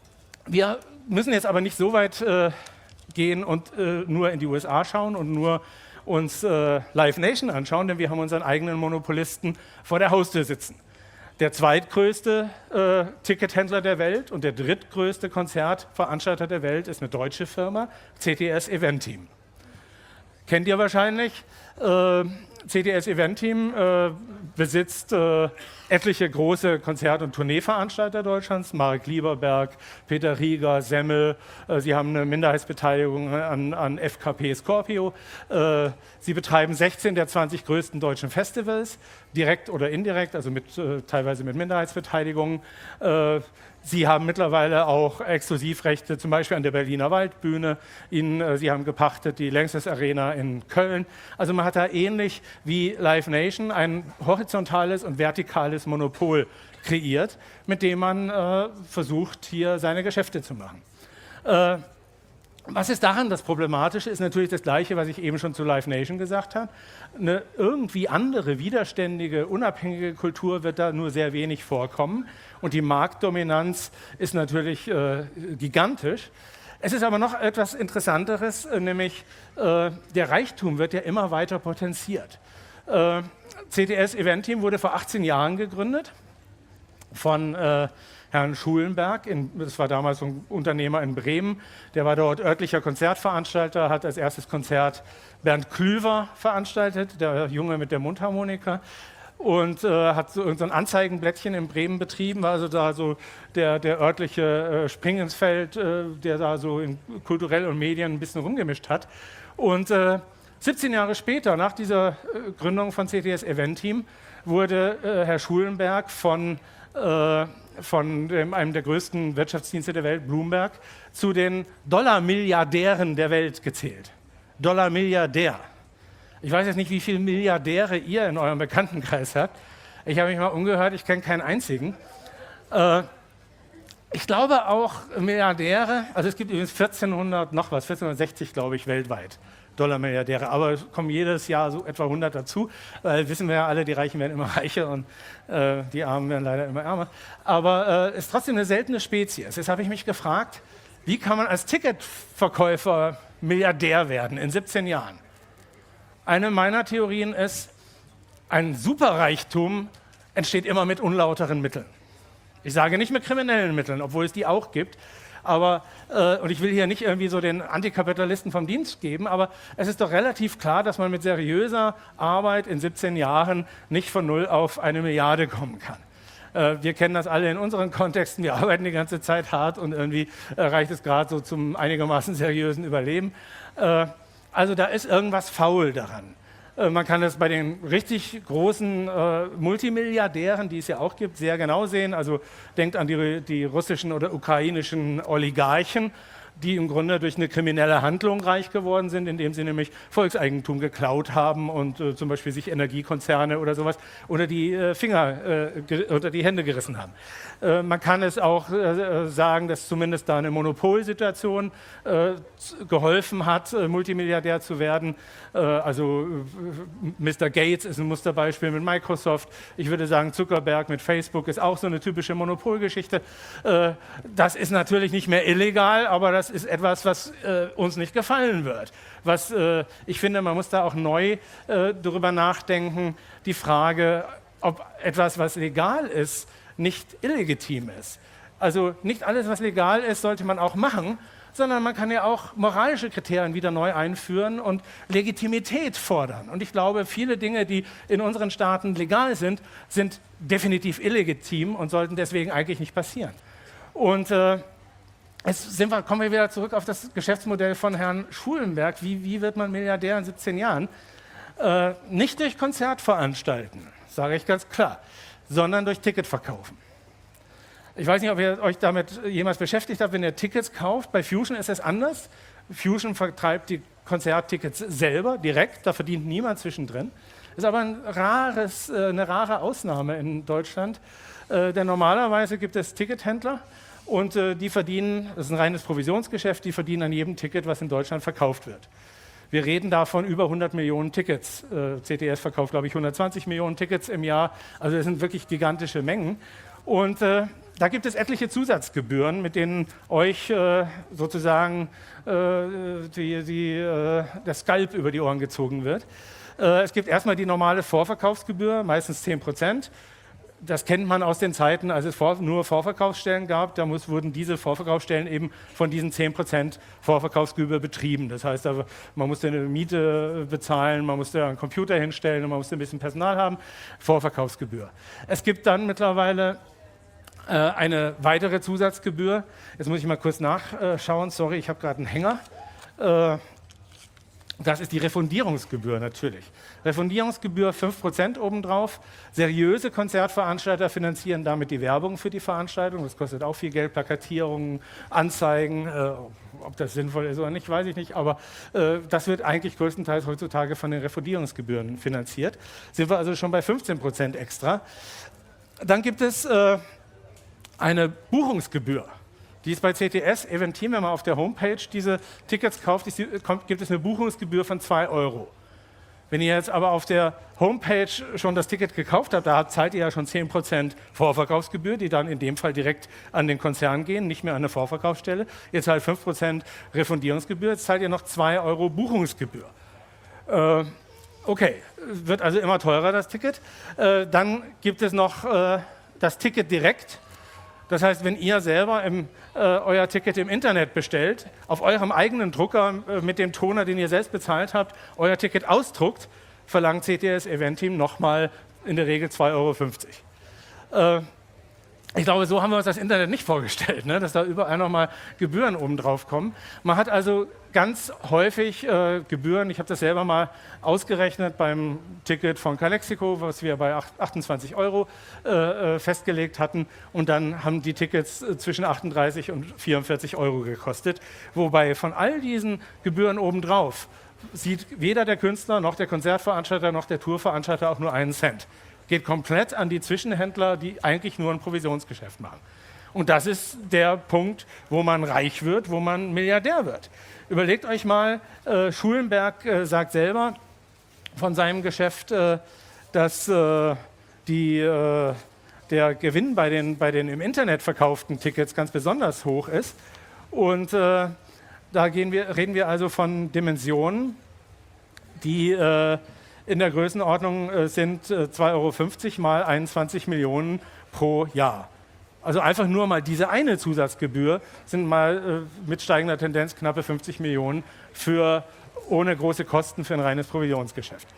S1: wir müssen jetzt aber nicht so weit äh, gehen und äh, nur in die U S A schauen und nur uns äh, Live Nation anschauen, denn wir haben unseren eigenen Monopolisten vor der Haustür sitzen. Der zweitgrößte äh, Tickethändler der Welt und der drittgrößte Konzertveranstalter der Welt ist eine deutsche Firma, C T S Event Team. Kennt ihr wahrscheinlich. Äh, C T S Event Team äh, besitzt äh, etliche große Konzert- und Tourneeveranstalter Deutschlands, Marek Lieberberg, Peter Rieger, Semmel. Äh, sie haben eine Minderheitsbeteiligung an, an F K P Scorpio. Äh, sie betreiben sechzehn der zwanzig größten deutschen Festivals, direkt oder indirekt, also mit, äh, teilweise mit Minderheitsbeteiligung. Äh, Sie haben mittlerweile auch Exklusivrechte, zum Beispiel an der Berliner Waldbühne. Ihnen, äh, Sie haben gepachtet die Lanxess Arena in Köln. Also man hat da ähnlich wie Live Nation ein horizontales und vertikales Monopol kreiert, mit dem man äh, versucht, hier seine Geschäfte zu machen. Äh, Was ist daran das Problematische? Ist natürlich das Gleiche, was ich eben schon zu Live Nation gesagt habe. Eine irgendwie andere, widerständige, unabhängige Kultur wird da nur sehr wenig vorkommen. Und die Marktdominanz ist natürlich äh, gigantisch. Es ist aber noch etwas Interessanteres, äh, nämlich äh, der Reichtum wird ja immer weiter potenziert. Äh, C T S Event Team wurde vor achtzehn Jahren gegründet von äh, Herrn Schulenberg, in, das war damals ein Unternehmer in Bremen, der war dort örtlicher Konzertveranstalter, hat als erstes Konzert Bernd Klüver veranstaltet, der Junge mit der Mundharmonika, und äh, hat so ein Anzeigenblättchen in Bremen betrieben, war also da so der, der örtliche äh, Spring ins Feld, äh, der da so in kulturell und Medien ein bisschen rumgemischt hat. Und äh, siebzehn Jahre später, nach dieser äh, Gründung von C T S Event Team, wurde äh, Herr Schulenberg von äh, von dem, einem der größten Wirtschaftsdienste der Welt, Bloomberg, zu den Dollar-Milliardären der Welt gezählt. Dollar-Milliardär. Ich weiß jetzt nicht, wie viele Milliardäre ihr in eurem Bekanntenkreis habt. Ich habe mich mal umgehört, ich kenne keinen einzigen. Äh, ich glaube auch Milliardäre, also es gibt übrigens vierzehnhundert, noch was, vierzehnhundertsechzig, glaube ich, weltweit. Dollar-Milliardäre, aber es kommen jedes Jahr so etwa hundert dazu, weil wissen wir ja alle, die Reichen werden immer reicher und äh, die Armen werden leider immer ärmer. Aber es äh, ist trotzdem eine seltene Spezies. Jetzt habe ich mich gefragt, wie kann man als Ticketverkäufer Milliardär werden in siebzehn Jahren? Eine meiner Theorien ist, ein Superreichtum entsteht immer mit unlauteren Mitteln. Ich sage nicht mit kriminellen Mitteln, obwohl es die auch gibt. Aber, äh, und ich will hier nicht irgendwie so den Antikapitalisten vom Dienst geben, aber es ist doch relativ klar, dass man mit seriöser Arbeit in siebzehn Jahren nicht von null auf eine Milliarde kommen kann. Äh, wir kennen das alle in unseren Kontexten, wir arbeiten die ganze Zeit hart und irgendwie äh, reicht es gerade so zum einigermaßen seriösen Überleben. Äh, also da ist irgendwas faul daran. Man kann das bei den richtig großen äh, Multimilliardären, die es ja auch gibt, sehr genau sehen. Also denkt an die, die russischen oder ukrainischen Oligarchen, die im Grunde durch eine kriminelle Handlung reich geworden sind, indem sie nämlich Volkseigentum geklaut haben und äh, zum Beispiel sich Energiekonzerne oder sowas unter die äh, Finger, äh, unter die Hände gerissen haben. Äh, man kann es auch äh, sagen, dass zumindest da eine Monopolsituation äh, geholfen hat, äh, Multimilliardär zu werden. Äh, also äh, Mister Gates ist ein Musterbeispiel mit Microsoft. Ich würde sagen, Zuckerberg mit Facebook ist auch so eine typische Monopolgeschichte. Äh, das ist natürlich nicht mehr illegal, aber das das ist etwas, was äh, uns nicht gefallen wird. Was, äh, ich finde, man muss da auch neu äh, darüber nachdenken, die Frage, ob etwas, was legal ist, nicht illegitim ist. Also nicht alles, was legal ist, sollte man auch machen, sondern man kann ja auch moralische Kriterien wieder neu einführen und Legitimität fordern. Und ich glaube, viele Dinge, die in unseren Staaten legal sind, sind definitiv illegitim und sollten deswegen eigentlich nicht passieren. Und äh, jetzt sind wir, kommen wir wieder zurück auf das Geschäftsmodell von Herrn Schulenberg. Wie, wie wird man Milliardär in siebzehn Jahren? Äh, nicht durch Konzertveranstalten, sage ich ganz klar, sondern durch Ticketverkaufen. Ich weiß nicht, ob ihr euch damit jemals beschäftigt habt, wenn ihr Tickets kauft. Bei Fusion ist es anders. Fusion vertreibt die Konzerttickets selber, direkt, da verdient niemand zwischendrin. Ist aber ein rares, eine rare Ausnahme in Deutschland, denn normalerweise gibt es Tickethändler und die verdienen, das ist ein reines Provisionsgeschäft, die verdienen an jedem Ticket, was in Deutschland verkauft wird. Wir reden da von über hundert Millionen Tickets. C T S verkauft, glaube ich, hundertzwanzig Millionen Tickets im Jahr. Also das sind wirklich gigantische Mengen. Und äh, da gibt es etliche Zusatzgebühren, mit denen euch äh, sozusagen äh, die, die, äh, der Skalp über die Ohren gezogen wird. Äh, es gibt erstmal die normale Vorverkaufsgebühr, meistens zehn Prozent. Das kennt man aus den Zeiten, als es vor, nur Vorverkaufsstellen gab. Da muss, wurden diese Vorverkaufsstellen eben von diesen zehn Prozent Vorverkaufsgebühr betrieben. Das heißt, man musste eine Miete bezahlen, man musste einen Computer hinstellen und man musste ein bisschen Personal haben. Vorverkaufsgebühr. Es gibt dann mittlerweile äh, eine weitere Zusatzgebühr. Jetzt muss ich mal kurz nachschauen. Sorry, ich habe gerade einen Hänger. Äh, Das ist die Refundierungsgebühr natürlich. Refundierungsgebühr fünf Prozent obendrauf. Seriöse Konzertveranstalter finanzieren damit die Werbung für die Veranstaltung. Das kostet auch viel Geld, Plakatierungen, Anzeigen. Äh, ob das sinnvoll ist oder nicht, weiß ich nicht. Aber äh, das wird eigentlich größtenteils heutzutage von den Refundierungsgebühren finanziert. Sind wir also schon bei fünfzehn Prozent extra. Dann gibt es äh, eine Buchungsgebühr. Die ist bei C T S, Eventim, wenn man auf der Homepage diese Tickets kauft, ist, kommt, gibt es eine Buchungsgebühr von zwei Euro. Wenn ihr jetzt aber auf der Homepage schon das Ticket gekauft habt, da zahlt ihr ja schon zehn Prozent Vorverkaufsgebühr, die dann in dem Fall direkt an den Konzern gehen, nicht mehr an eine Vorverkaufsstelle. Ihr zahlt fünf Prozent Refundierungsgebühr, jetzt zahlt ihr noch zwei Euro Buchungsgebühr. Äh, okay, wird also immer teurer, das Ticket. Äh, dann gibt es noch äh, das Ticket direkt. Das heißt, wenn ihr selber im, äh, euer Ticket im Internet bestellt, auf eurem eigenen Drucker äh, mit dem Toner, den ihr selbst bezahlt habt, euer Ticket ausdruckt, verlangt C T S Eventim nochmal in der Regel zwei Euro fünfzig. Äh, ich glaube, so haben wir uns das Internet nicht vorgestellt, ne? Dass da überall nochmal Gebühren oben drauf kommen. Man hat also ganz häufig äh, Gebühren. Ich habe das selber mal ausgerechnet beim Ticket von Calexico, was wir bei achtundzwanzig Euro äh, festgelegt hatten. Und dann haben die Tickets äh, zwischen achtunddreißig und vierundvierzig Euro gekostet. Wobei von all diesen Gebühren obendrauf sieht weder der Künstler noch der Konzertveranstalter noch der Tourveranstalter auch nur einen Cent. Geht komplett an die Zwischenhändler, die eigentlich nur ein Provisionsgeschäft machen. Und das ist der Punkt, wo man reich wird, wo man Milliardär wird. Überlegt euch mal, äh, Schulenberg äh, sagt selber von seinem Geschäft, äh, dass äh, die, äh, der Gewinn bei den, bei den im Internet verkauften Tickets ganz besonders hoch ist. Und äh, da gehen wir, reden wir also von Dimensionen, die äh, in der Größenordnung äh, sind äh, zwei Euro fünfzig mal einundzwanzig Millionen pro Jahr. Also einfach nur mal diese eine Zusatzgebühr sind mal äh, mit steigender Tendenz knappe fünfzig Millionen für ohne große Kosten für ein reines Provisionsgeschäft.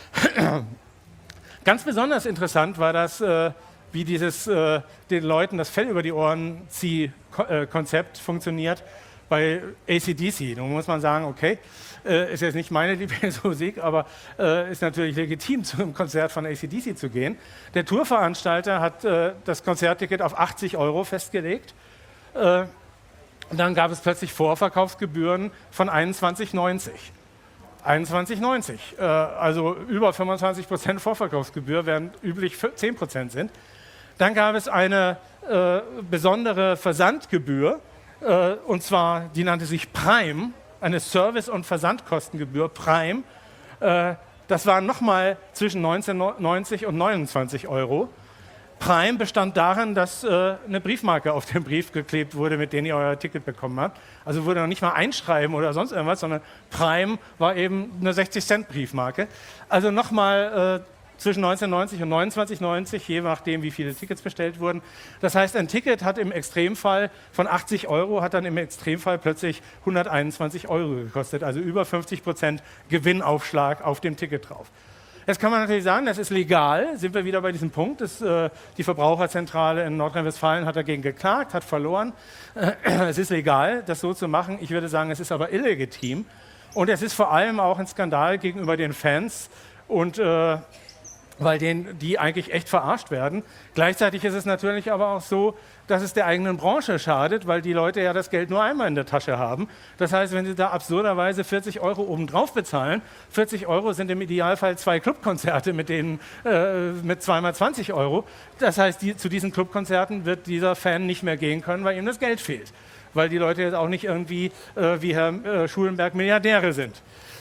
S1: Ganz besonders interessant war das, äh, wie dieses äh, den Leuten das Fell über die Ohren zieh äh, Konzept funktioniert bei A C D C. Nun muss man sagen, okay, äh, ist jetzt nicht meine Lieblingsmusik, aber äh, ist natürlich legitim, zum Konzert von A C D C zu gehen. Der Tourveranstalter hat äh, das Konzertticket auf achtzig Euro festgelegt. Äh, und dann gab es plötzlich Vorverkaufsgebühren von einundzwanzig neunzig. einundzwanzig neunzig, äh, also über fünfundzwanzig Prozent Vorverkaufsgebühr, während üblich zehn Prozent sind. Dann gab es eine äh, besondere Versandgebühr, äh, und zwar, die nannte sich Prime, eine Service- und Versandkostengebühr, Prime. Äh, das waren nochmal zwischen neunzehn neunzig und neunundzwanzig Euro. Prime bestand darin, dass äh, eine Briefmarke auf den Brief geklebt wurde, mit dem ihr euer Ticket bekommen habt. Also wurde noch nicht mal einschreiben oder sonst irgendwas, sondern Prime war eben eine sechzig Cent Briefmarke. Also nochmal äh, zwischen neunzehnhundertneunzig und neunundzwanzig neunzig, je nachdem, wie viele Tickets bestellt wurden. Das heißt, ein Ticket hat im Extremfall von achtzig Euro, hat dann im Extremfall plötzlich hunderteinundzwanzig Euro gekostet, also über fünfzig Prozent Gewinnaufschlag auf dem Ticket drauf. Jetzt kann man natürlich sagen, das ist legal, sind wir wieder bei diesem Punkt. Das, äh, die Verbraucherzentrale in Nordrhein-Westfalen hat dagegen geklagt, hat verloren. Äh, es ist legal, das so zu machen. Ich würde sagen, es ist aber illegitim. Und es ist vor allem auch ein Skandal gegenüber den Fans, und, äh, weil denen, die eigentlich echt verarscht werden. Gleichzeitig ist es natürlich aber auch so, dass es der eigenen Branche schadet, weil die Leute ja das Geld nur einmal in der Tasche haben. Das heißt, wenn sie da absurderweise vierzig Euro obendrauf bezahlen, vierzig Euro sind im Idealfall zwei Clubkonzerte mit, denen, äh, mit zweimal zwanzig Euro. Das heißt, die, zu diesen Clubkonzerten wird dieser Fan nicht mehr gehen können, weil ihm das Geld fehlt. Weil die Leute jetzt auch nicht irgendwie äh, wie Herr äh, Schulenberg Milliardäre sind.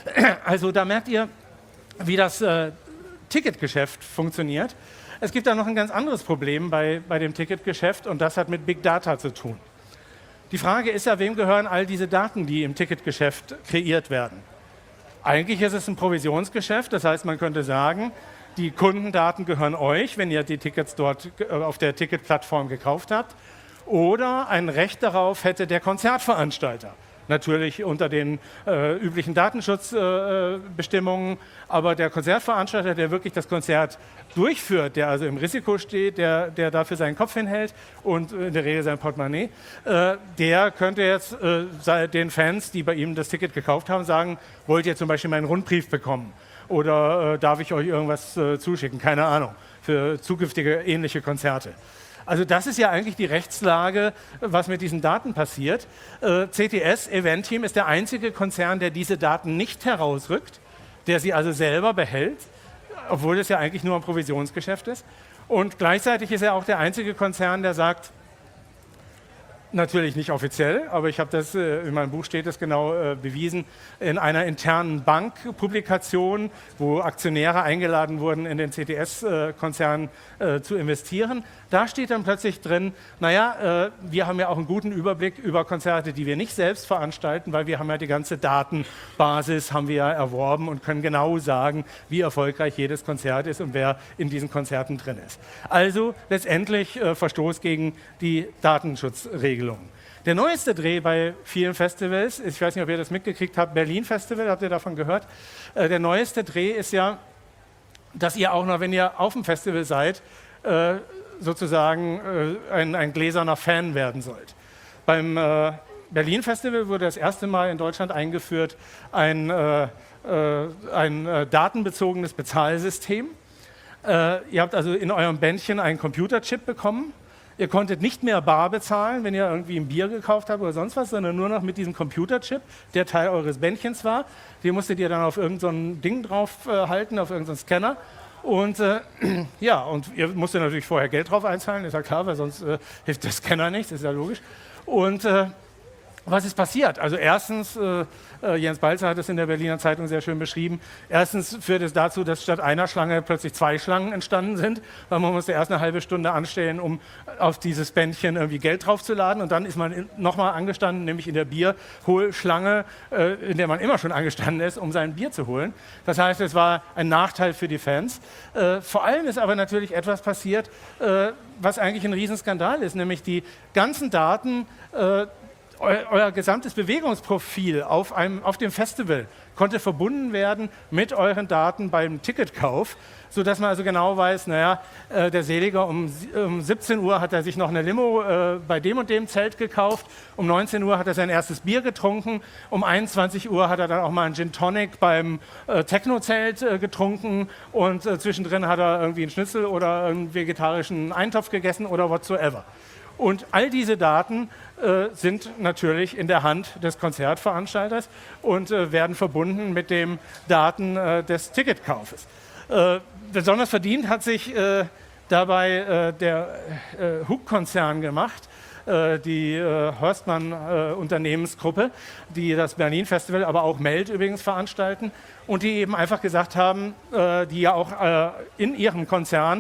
S1: Also da merkt ihr, wie das äh, Ticketgeschäft funktioniert. Es gibt da noch ein ganz anderes Problem bei, bei dem Ticketgeschäft, und das hat mit Big Data zu tun. Die Frage ist ja, wem gehören all diese Daten, die im Ticketgeschäft kreiert werden? Eigentlich ist es ein Provisionsgeschäft, das heißt, man könnte sagen, die Kundendaten gehören euch, wenn ihr die Tickets dort auf der Ticketplattform gekauft habt, oder ein Recht darauf hätte der Konzertveranstalter. Natürlich unter den äh, üblichen Datenschutzbestimmungen, äh, aber der Konzertveranstalter, der wirklich das Konzert durchführt, der also im Risiko steht, der, der dafür seinen Kopf hinhält und in der Regel sein Portemonnaie, äh, der könnte jetzt äh, den Fans, die bei ihm das Ticket gekauft haben, sagen, wollt ihr zum Beispiel meinen Rundbrief bekommen oder äh, darf ich euch irgendwas äh, zuschicken, keine Ahnung, für zukünftige ähnliche Konzerte. Also das ist ja eigentlich die Rechtslage, was mit diesen Daten passiert. Äh, C T S Eventim ist der einzige Konzern, der diese Daten nicht herausrückt, der sie also selber behält, obwohl es ja eigentlich nur ein Provisionsgeschäft ist. Und gleichzeitig ist er auch der einzige Konzern, der sagt, natürlich nicht offiziell, aber ich habe das, äh, in meinem Buch steht es genau äh, bewiesen, in einer internen Bankpublikation, wo Aktionäre eingeladen wurden, in den C T S-Konzern äh, äh, zu investieren. Da steht dann plötzlich drin, naja, äh, wir haben ja auch einen guten Überblick über Konzerte, die wir nicht selbst veranstalten, weil wir haben ja die ganze Datenbasis haben wir ja erworben und können genau sagen, wie erfolgreich jedes Konzert ist und wer in diesen Konzerten drin ist. Also letztendlich äh, Verstoß gegen die Datenschutzregelung. Der neueste Dreh bei vielen Festivals, ich weiß nicht, ob ihr das mitgekriegt habt, Berlin Festival, habt ihr davon gehört? Äh, der neueste Dreh ist ja, dass ihr auch noch, wenn ihr auf dem Festival seid, äh, sozusagen äh, ein, ein gläserner Fan werden sollt. Beim äh, Berlin Festival wurde das erste Mal in Deutschland eingeführt ein, äh, äh, ein äh, datenbezogenes Bezahlsystem. Äh, ihr habt also in eurem Bändchen einen Computerchip bekommen. Ihr konntet nicht mehr bar bezahlen, wenn ihr irgendwie ein Bier gekauft habt oder sonst was, sondern nur noch mit diesem Computerchip, der Teil eures Bändchens war. Den musstet ihr dann auf irgendein so Ding drauf äh, halten, auf irgendeinen so Scanner. Und äh, ja, und ihr musstet natürlich vorher Geld drauf einzahlen, ist ja klar, weil sonst äh, hilft der Scanner nichts, ist ja logisch. Und äh, was ist passiert? Also erstens, äh, äh, Jens Balzer hat es in der Berliner Zeitung sehr schön beschrieben, erstens führt es dazu, dass statt einer Schlange plötzlich zwei Schlangen entstanden sind, weil man musste erst eine halbe Stunde anstellen, um auf dieses Bändchen irgendwie Geld draufzuladen, und dann ist man nochmal angestanden, nämlich in der Bierholschlange, äh, in der man immer schon angestanden ist, um sein Bier zu holen. Das heißt, es war ein Nachteil für die Fans. Äh, vor allem ist aber natürlich etwas passiert, äh, was eigentlich ein Riesenskandal ist, nämlich die ganzen Daten, äh, euer gesamtes Bewegungsprofil auf, einem, auf dem Festival konnte verbunden werden mit euren Daten beim Ticketkauf, sodass man also genau weiß, naja, äh, der Seliger um, um siebzehn Uhr hat er sich noch eine Limo äh, bei dem und dem Zelt gekauft, um neunzehn Uhr hat er sein erstes Bier getrunken, um einundzwanzig Uhr hat er dann auch mal einen Gin Tonic beim äh, Techno-Zelt äh, getrunken, und äh, zwischendrin hat er irgendwie einen Schnitzel oder einen vegetarischen Eintopf gegessen oder whatsoever. Und all diese Daten äh, sind natürlich in der Hand des Konzertveranstalters und äh, werden verbunden mit den Daten äh, des Ticketkaufes. Äh, besonders verdient hat sich äh, dabei äh, der äh, Hug-Konzern gemacht, äh, die äh, Horstmann-Unternehmensgruppe, äh, die das Berlin Festival, aber auch Melt übrigens veranstalten, und die eben einfach gesagt haben, äh, die ja auch äh, in ihrem Konzern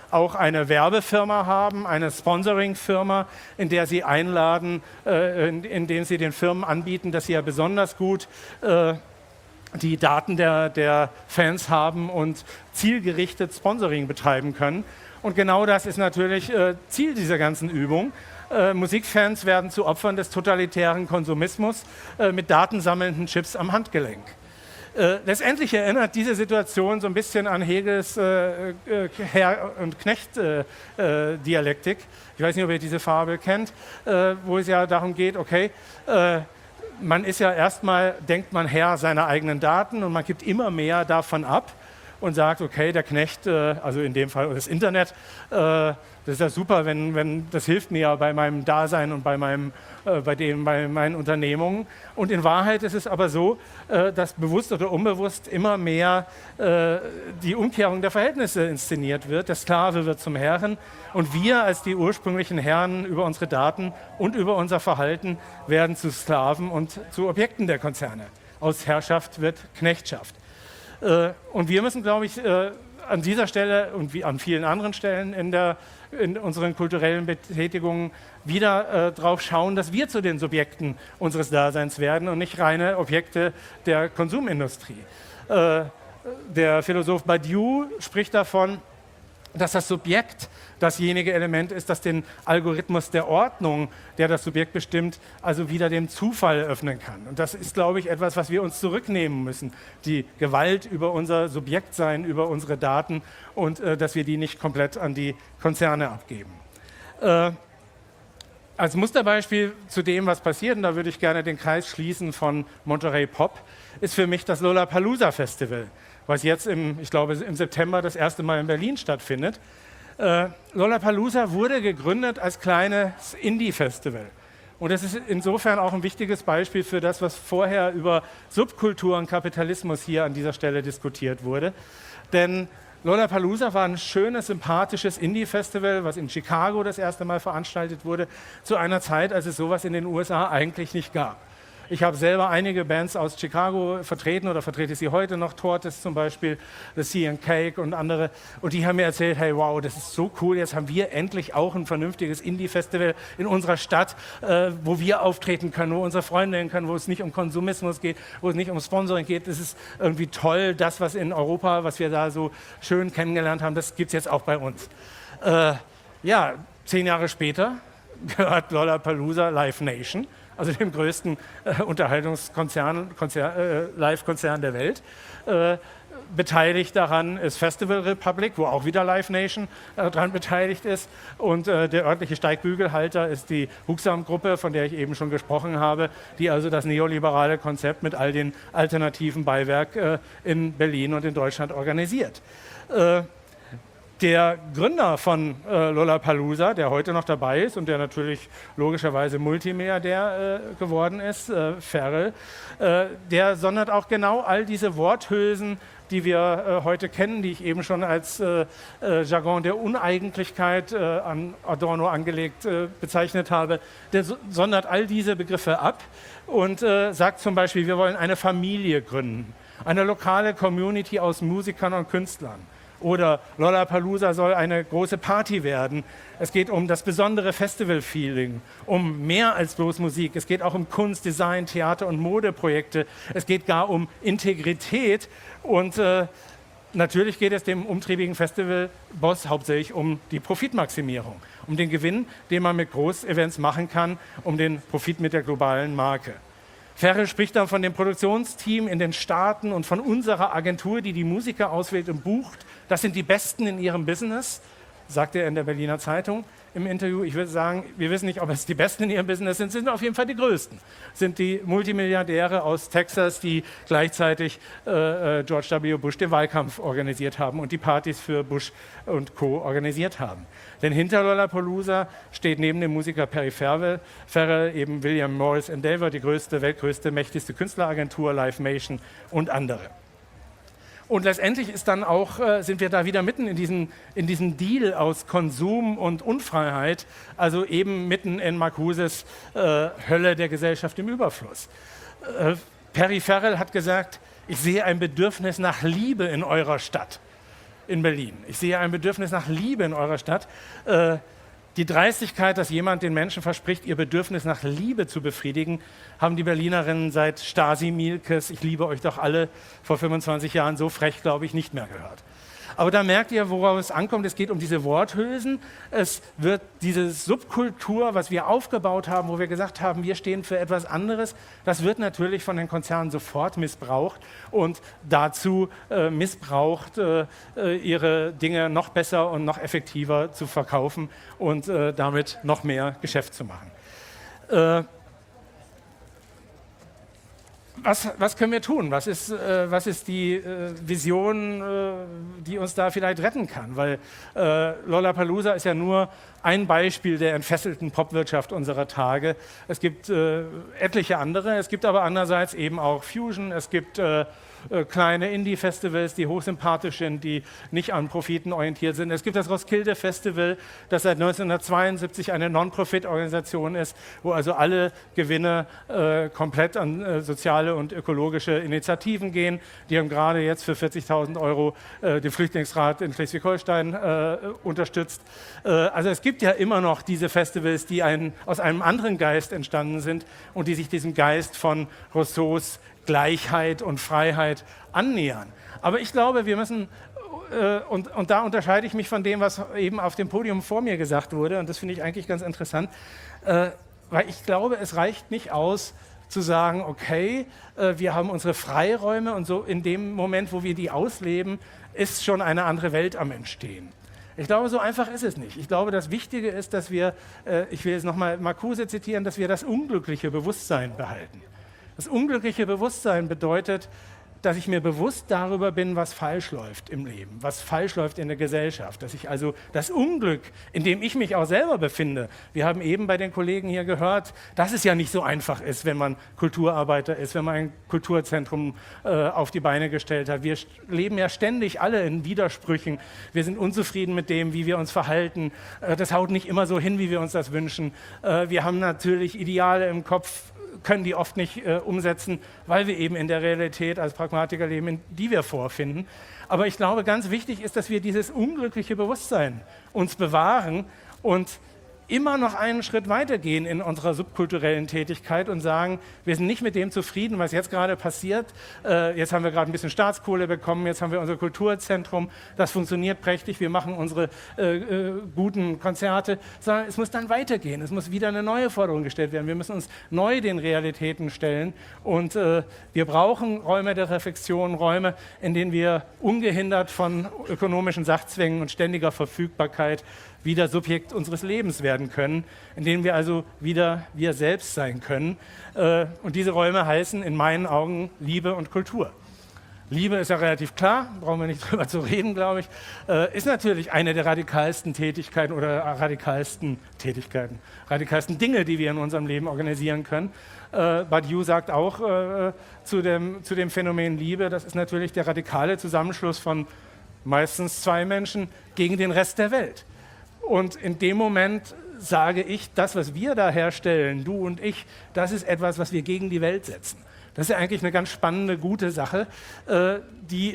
S1: auch eine Werbefirma haben, eine Sponsoring-Firma, in der sie einladen, äh, in, in denen sie den Firmen anbieten, dass sie ja besonders gut äh, die Daten der, der Fans haben und zielgerichtet Sponsoring betreiben können. Und genau das ist natürlich äh, Ziel dieser ganzen Übung. Äh, Musikfans werden zu Opfern des totalitären Konsumismus äh, mit datensammelnden Chips am Handgelenk. Äh, letztendlich erinnert diese Situation so ein bisschen an Hegels äh, äh, Herr- und Knecht-Dialektik. Äh, äh, ich weiß nicht, ob ihr diese Fabel kennt, äh, wo es ja darum geht, okay, äh, man ist ja erstmal, denkt man Herr seiner eigenen Daten und man gibt immer mehr davon ab und sagt, okay, der Knecht, äh, also in dem Fall das Internet, äh, das ist ja super, wenn, wenn, das hilft mir ja bei meinem Dasein und bei, meinem, äh, bei, dem, bei meinen Unternehmungen. Und in Wahrheit ist es aber so, äh, dass bewusst oder unbewusst immer mehr äh, die Umkehrung der Verhältnisse inszeniert wird. Der Sklave wird zum Herren und wir als die ursprünglichen Herren über unsere Daten und über unser Verhalten werden zu Sklaven und zu Objekten der Konzerne. Aus Herrschaft wird Knechtschaft. Äh, und wir müssen, glaube ich, äh, an dieser Stelle und wie an vielen anderen Stellen in, der, in unseren kulturellen Betätigungen wieder äh, darauf schauen, dass wir zu den Subjekten unseres Daseins werden und nicht reine Objekte der Konsumindustrie. Äh, der Philosoph Badiou spricht davon, dass das Subjekt dasjenige Element ist, das den Algorithmus der Ordnung, der das Subjekt bestimmt, also wieder dem Zufall öffnen kann. Und das ist, glaube ich, etwas, was wir uns zurücknehmen müssen. Die Gewalt über unser Subjektsein, über unsere Daten und äh, dass wir die nicht komplett an die Konzerne abgeben. Äh, als Musterbeispiel zu dem, was passiert, und da würde ich gerne den Kreis schließen von Monterey Pop, ist für mich das Lollapalooza Festival, was jetzt im, ich glaube, im September das erste Mal in Berlin stattfindet. Äh, Lollapalooza wurde gegründet als kleines Indie-Festival. Und das ist insofern auch ein wichtiges Beispiel für das, was vorher über Subkultur und Kapitalismus hier an dieser Stelle diskutiert wurde. Denn Lollapalooza war ein schönes, sympathisches Indie-Festival, was in Chicago das erste Mal veranstaltet wurde, zu einer Zeit, als es sowas in den U S A eigentlich nicht gab. Ich habe selber einige Bands aus Chicago vertreten oder vertrete sie heute noch, Tortoise zum Beispiel, The Sea and Cake und andere. Und die haben mir erzählt, hey, wow, das ist so cool, jetzt haben wir endlich auch ein vernünftiges Indie-Festival in unserer Stadt, äh, wo wir auftreten können, wo unsere Freunde hin können, wo es nicht um Konsumismus geht, wo es nicht um Sponsoring geht. Das ist irgendwie toll, das, was in Europa, was wir da so schön kennengelernt haben, das gibt es jetzt auch bei uns. Äh, ja, zehn Jahre später gehört Lollapalooza Live Nation, also dem größten äh, Unterhaltungskonzern, Konzer- äh, Live-Konzern der Welt. Äh, beteiligt daran ist Festival Republic, wo auch wieder Live Nation äh, daran beteiligt ist. Und äh, der örtliche Steigbügelhalter ist die Huxam-Gruppe, von der ich eben schon gesprochen habe, die also das neoliberale Konzept mit all den alternativen Beiwerk äh, in Berlin und in Deutschland organisiert. Äh, Der Gründer von äh, Lollapalooza, der heute noch dabei ist und der natürlich logischerweise Multimilliardär äh, geworden ist, äh, Ferrell, äh, der sondert auch genau all diese Worthülsen, die wir äh, heute kennen, die ich eben schon als äh, äh, Jargon der Uneigentlichkeit äh, an Adorno angelegt äh, bezeichnet habe, der so, sondert all diese Begriffe ab und äh, sagt zum Beispiel, wir wollen eine Familie gründen, eine lokale Community aus Musikern und Künstlern. Oder Lollapalooza soll eine große Party werden. Es geht um das besondere Festival-Feeling, um mehr als bloß Musik. Es geht auch um Kunst, Design, Theater und Modeprojekte. Es geht gar um Integrität. Und äh, natürlich geht es dem umtriebigen Festivalboss hauptsächlich um die Profitmaximierung, um den Gewinn, den man mit Großevents machen kann, um den Profit mit der globalen Marke. Ferrell spricht dann von dem Produktionsteam in den Staaten und von unserer Agentur, die die Musiker auswählt und bucht. Das sind die Besten in ihrem Business, sagt er in der Berliner Zeitung im Interview. Ich würde sagen, wir wissen nicht, ob es die Besten in ihrem Business sind, sind auf jeden Fall die Größten. Sind die Multimilliardäre aus Texas, die gleichzeitig äh, George W. Bush den Wahlkampf organisiert haben und die Partys für Bush und Co. organisiert haben. Denn hinter Lollapalooza steht neben dem Musiker Perry Farrell, Farrell eben William Morris Endeavor, die größte, weltgrößte, mächtigste Künstleragentur, Live Nation und andere. Und letztendlich ist dann auch, äh, sind wir da wieder mitten in diesem in diesen Deal aus Konsum und Unfreiheit, also eben mitten in Marcuses äh, Hölle der Gesellschaft im Überfluss. Äh, Perry Farrell hat gesagt, ich sehe ein Bedürfnis nach Liebe in eurer Stadt. in Berlin. Ich sehe ein Bedürfnis nach Liebe in eurer Stadt. Äh, die Dreistigkeit, dass jemand den Menschen verspricht, ihr Bedürfnis nach Liebe zu befriedigen, haben die Berlinerinnen seit Stasi Mielkes, ich liebe euch doch alle, vor fünfundzwanzig Jahren so frech, glaube ich, nicht mehr gehört. Aber da merkt ihr, worauf es ankommt. Es geht um diese Worthülsen. Es wird diese Subkultur, was wir aufgebaut haben, wo wir gesagt haben, wir stehen für etwas anderes, das wird natürlich von den Konzernen sofort missbraucht und dazu äh, missbraucht, äh, ihre Dinge noch besser und noch effektiver zu verkaufen und äh, damit noch mehr Geschäft zu machen. Äh, Was, was können wir tun? Was ist, äh, was ist die äh, Vision, äh, die uns da vielleicht retten kann? Weil äh, Lollapalooza ist ja nur ein Beispiel der entfesselten Popwirtschaft unserer Tage. Es gibt äh, etliche andere. Es gibt aber andererseits eben auch Fusion. Es gibt äh, äh, kleine Indie-Festivals, die hochsympathisch sind, die nicht an Profiten orientiert sind. Es gibt das Roskilde Festival, das seit neunzehnhundertzweiundsiebzig eine Non-Profit-Organisation ist, wo also alle Gewinne äh, komplett an äh, soziale und ökologische Initiativen gehen. Die haben gerade jetzt für vierzigtausend Euro äh, den Flüchtlingsrat in Schleswig-Holstein äh, unterstützt. Äh, also es gibt ja immer noch diese Festivals, die ein, aus einem anderen Geist entstanden sind und die sich diesem Geist von Rousseaus Gleichheit und Freiheit annähern. Aber ich glaube, wir müssen, äh, und, und da unterscheide ich mich von dem, was eben auf dem Podium vor mir gesagt wurde, und das finde ich eigentlich ganz interessant, äh, weil ich glaube, es reicht nicht aus, zu sagen, okay, äh, wir haben unsere Freiräume und so in dem Moment, wo wir die ausleben, ist schon eine andere Welt am Entstehen. Ich glaube, so einfach ist es nicht. Ich glaube, das Wichtige ist, dass wir, äh, ich will jetzt nochmal Marcuse zitieren, dass wir das unglückliche Bewusstsein behalten. Das unglückliche Bewusstsein bedeutet, dass ich mir bewusst darüber bin, was falsch läuft im Leben, was falsch läuft in der Gesellschaft, dass ich also das Unglück, in dem ich mich auch selber befinde, wir haben eben bei den Kollegen hier gehört, dass es ja nicht so einfach ist, wenn man Kulturarbeiter ist, wenn man ein Kulturzentrum äh, auf die Beine gestellt hat. Wir leben ja ständig alle in Widersprüchen, wir sind unzufrieden mit dem, wie wir uns verhalten, äh, das haut nicht immer so hin, wie wir uns das wünschen. Äh, wir haben natürlich Ideale im Kopf, können die oft nicht äh, umsetzen, weil wir eben in der Realität als Pragmatiker leben, in die wir vorfinden. Aber ich glaube, ganz wichtig ist, dass wir dieses unglückliche Bewusstsein uns bewahren und immer noch einen Schritt weitergehen in unserer subkulturellen Tätigkeit und sagen, wir sind nicht mit dem zufrieden, was jetzt gerade passiert. Äh, jetzt haben wir gerade ein bisschen Staatskohle bekommen, jetzt haben wir unser Kulturzentrum, das funktioniert prächtig, wir machen unsere äh, äh, guten Konzerte, sondern es muss dann weitergehen, es muss wieder eine neue Forderung gestellt werden. Wir müssen uns neu den Realitäten stellen und äh, wir brauchen Räume der Reflexion, Räume, in denen wir ungehindert von ökonomischen Sachzwängen und ständiger Verfügbarkeit wieder Subjekt unseres Lebens werden können, in denen wir also wieder wir selbst sein können. Und diese Räume heißen in meinen Augen Liebe und Kultur. Liebe ist ja relativ klar, brauchen wir nicht drüber zu reden, glaube ich, ist natürlich eine der radikalsten Tätigkeiten oder radikalsten Tätigkeiten, radikalsten Dinge, die wir in unserem Leben organisieren können. Badiou sagt auch äh, zu, dem, zu dem Phänomen Liebe, das ist natürlich der radikale Zusammenschluss von meistens zwei Menschen gegen den Rest der Welt. Und in dem Moment sage ich, das, was wir da herstellen, du und ich, das ist etwas, was wir gegen die Welt setzen. Das ist ja eigentlich eine ganz spannende, gute Sache, äh, die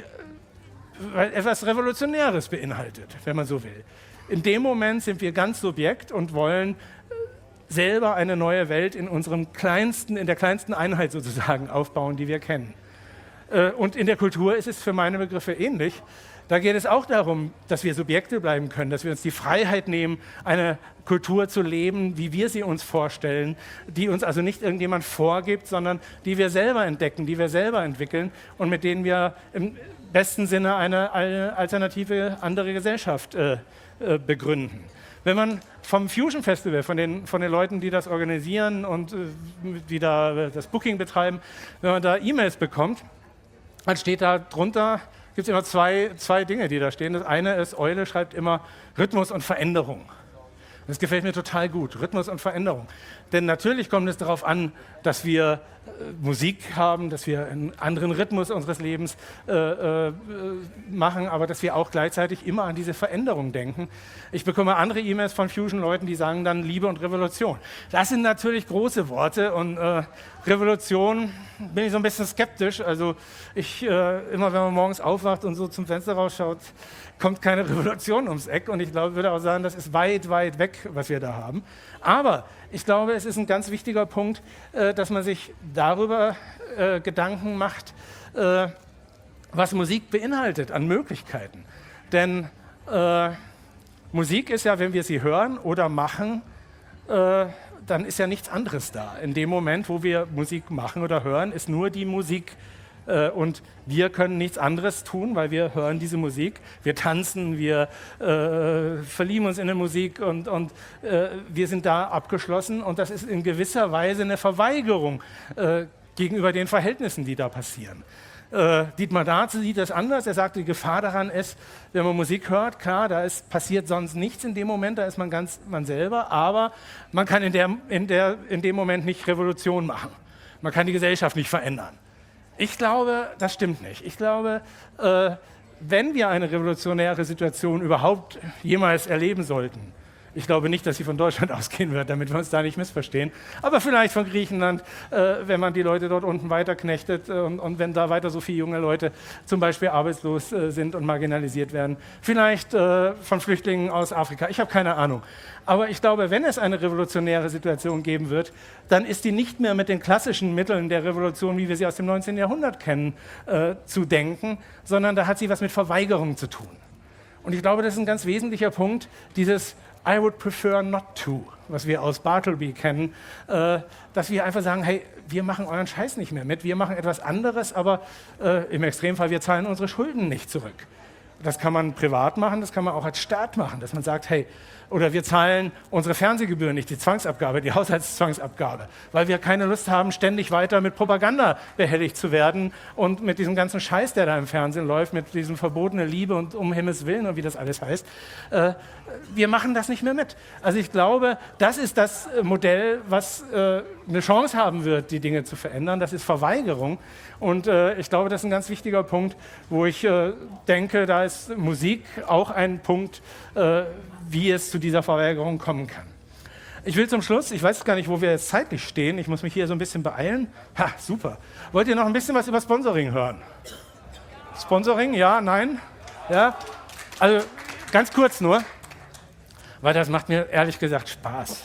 S1: äh, etwas Revolutionäres beinhaltet, wenn man so will. In dem Moment sind wir ganz Subjekt und wollen äh, selber eine neue Welt in unserem kleinsten, in der kleinsten Einheit sozusagen aufbauen, die wir kennen. Äh, und in der Kultur ist es für meine Begriffe ähnlich. Da geht es auch darum, dass wir Subjekte bleiben können, dass wir uns die Freiheit nehmen, eine Kultur zu leben, wie wir sie uns vorstellen, die uns also nicht irgendjemand vorgibt, sondern die wir selber entdecken, die wir selber entwickeln und mit denen wir im besten Sinne eine, eine alternative, andere Gesellschaft äh, äh, begründen. Wenn man vom Fusion Festival, von den, von den Leuten, die das organisieren und äh, die da das Booking betreiben, wenn man da E-Mails bekommt, dann steht da drunter, gibt es immer zwei, zwei Dinge, die da stehen. Das eine ist, Eule schreibt immer Rhythmus und Veränderung. Das gefällt mir total gut, Rhythmus und Veränderung. Denn natürlich kommt es darauf an, dass wir Musik haben, dass wir einen anderen Rhythmus unseres Lebens äh, äh, machen, aber dass wir auch gleichzeitig immer an diese Veränderung denken. Ich bekomme andere E-Mails von Fusion-Leuten, die sagen dann Liebe und Revolution. Das sind natürlich große Worte und äh, Revolution bin ich so ein bisschen skeptisch. Also ich, äh, immer wenn man morgens aufwacht und so zum Fenster rausschaut, kommt keine Revolution ums Eck und ich glaube, würde auch sagen, das ist weit, weit weg, was wir da haben. Aber ich glaube, es ist ein ganz wichtiger Punkt, äh, dass man sich darüber äh, Gedanken macht, äh, was Musik beinhaltet an Möglichkeiten. Denn äh, Musik ist ja, wenn wir sie hören oder machen, äh, dann ist ja nichts anderes da. In dem Moment, wo wir Musik machen oder hören, ist nur die Musik. Äh, und wir können nichts anderes tun, weil wir hören diese Musik. Wir tanzen, wir äh, verlieben uns in der Musik und, und äh, wir sind da abgeschlossen. Und das ist in gewisser Weise eine Verweigerung äh, gegenüber den Verhältnissen, die da passieren. Äh, Dietmar Darze sieht das anders. Er sagt, die Gefahr daran ist, wenn man Musik hört, klar, da ist, passiert sonst nichts in dem Moment, da ist man ganz man selber, aber man kann in, der, in, der, in dem Moment nicht Revolution machen. Man kann die Gesellschaft nicht verändern. Ich glaube, das stimmt nicht. Ich glaube, äh, wenn wir eine revolutionäre Situation überhaupt jemals erleben sollten, ich glaube nicht, dass sie von Deutschland ausgehen wird, damit wir uns da nicht missverstehen, aber vielleicht von Griechenland, äh, wenn man die Leute dort unten weiterknechtet äh, und, und wenn da weiter so viele junge Leute zum Beispiel arbeitslos äh, sind und marginalisiert werden, vielleicht äh, von Flüchtlingen aus Afrika, ich habe keine Ahnung. Aber ich glaube, wenn es eine revolutionäre Situation geben wird, dann ist die nicht mehr mit den klassischen Mitteln der Revolution, wie wir sie aus dem neunzehnten Jahrhundert kennen, äh, zu denken, sondern da hat sie was mit Verweigerung zu tun. Und ich glaube, das ist ein ganz wesentlicher Punkt, dieses I would prefer not to, was wir aus Bartleby kennen, äh, dass wir einfach sagen, hey, wir machen euren Scheiß nicht mehr mit, wir machen etwas anderes, aber äh, im Extremfall, wir zahlen unsere Schulden nicht zurück. Das kann man privat machen, das kann man auch als Staat machen, dass man sagt, hey, oder wir zahlen unsere Fernsehgebühren nicht, die Zwangsabgabe, die Haushaltszwangsabgabe, weil wir keine Lust haben, ständig weiter mit Propaganda behelligt zu werden und mit diesem ganzen Scheiß, der da im Fernsehen läuft, mit diesem verbotene Liebe und um Himmels Willen und wie das alles heißt. Äh, wir machen das nicht mehr mit. Also ich glaube, das ist das Modell, was äh, eine Chance haben wird, die Dinge zu verändern. Das ist Verweigerung. Und äh, ich glaube, das ist ein ganz wichtiger Punkt, wo ich äh, denke, da ist Musik auch ein Punkt, äh, wie es zu dieser Verweigerung kommen kann. Ich will zum Schluss, ich weiß gar nicht, wo wir jetzt zeitlich stehen, ich muss mich hier so ein bisschen beeilen. Ha, super. Wollt ihr noch ein bisschen was über Sponsoring hören? Sponsoring, ja, nein? Ja? Also ganz kurz nur, weil das macht mir ehrlich gesagt Spaß.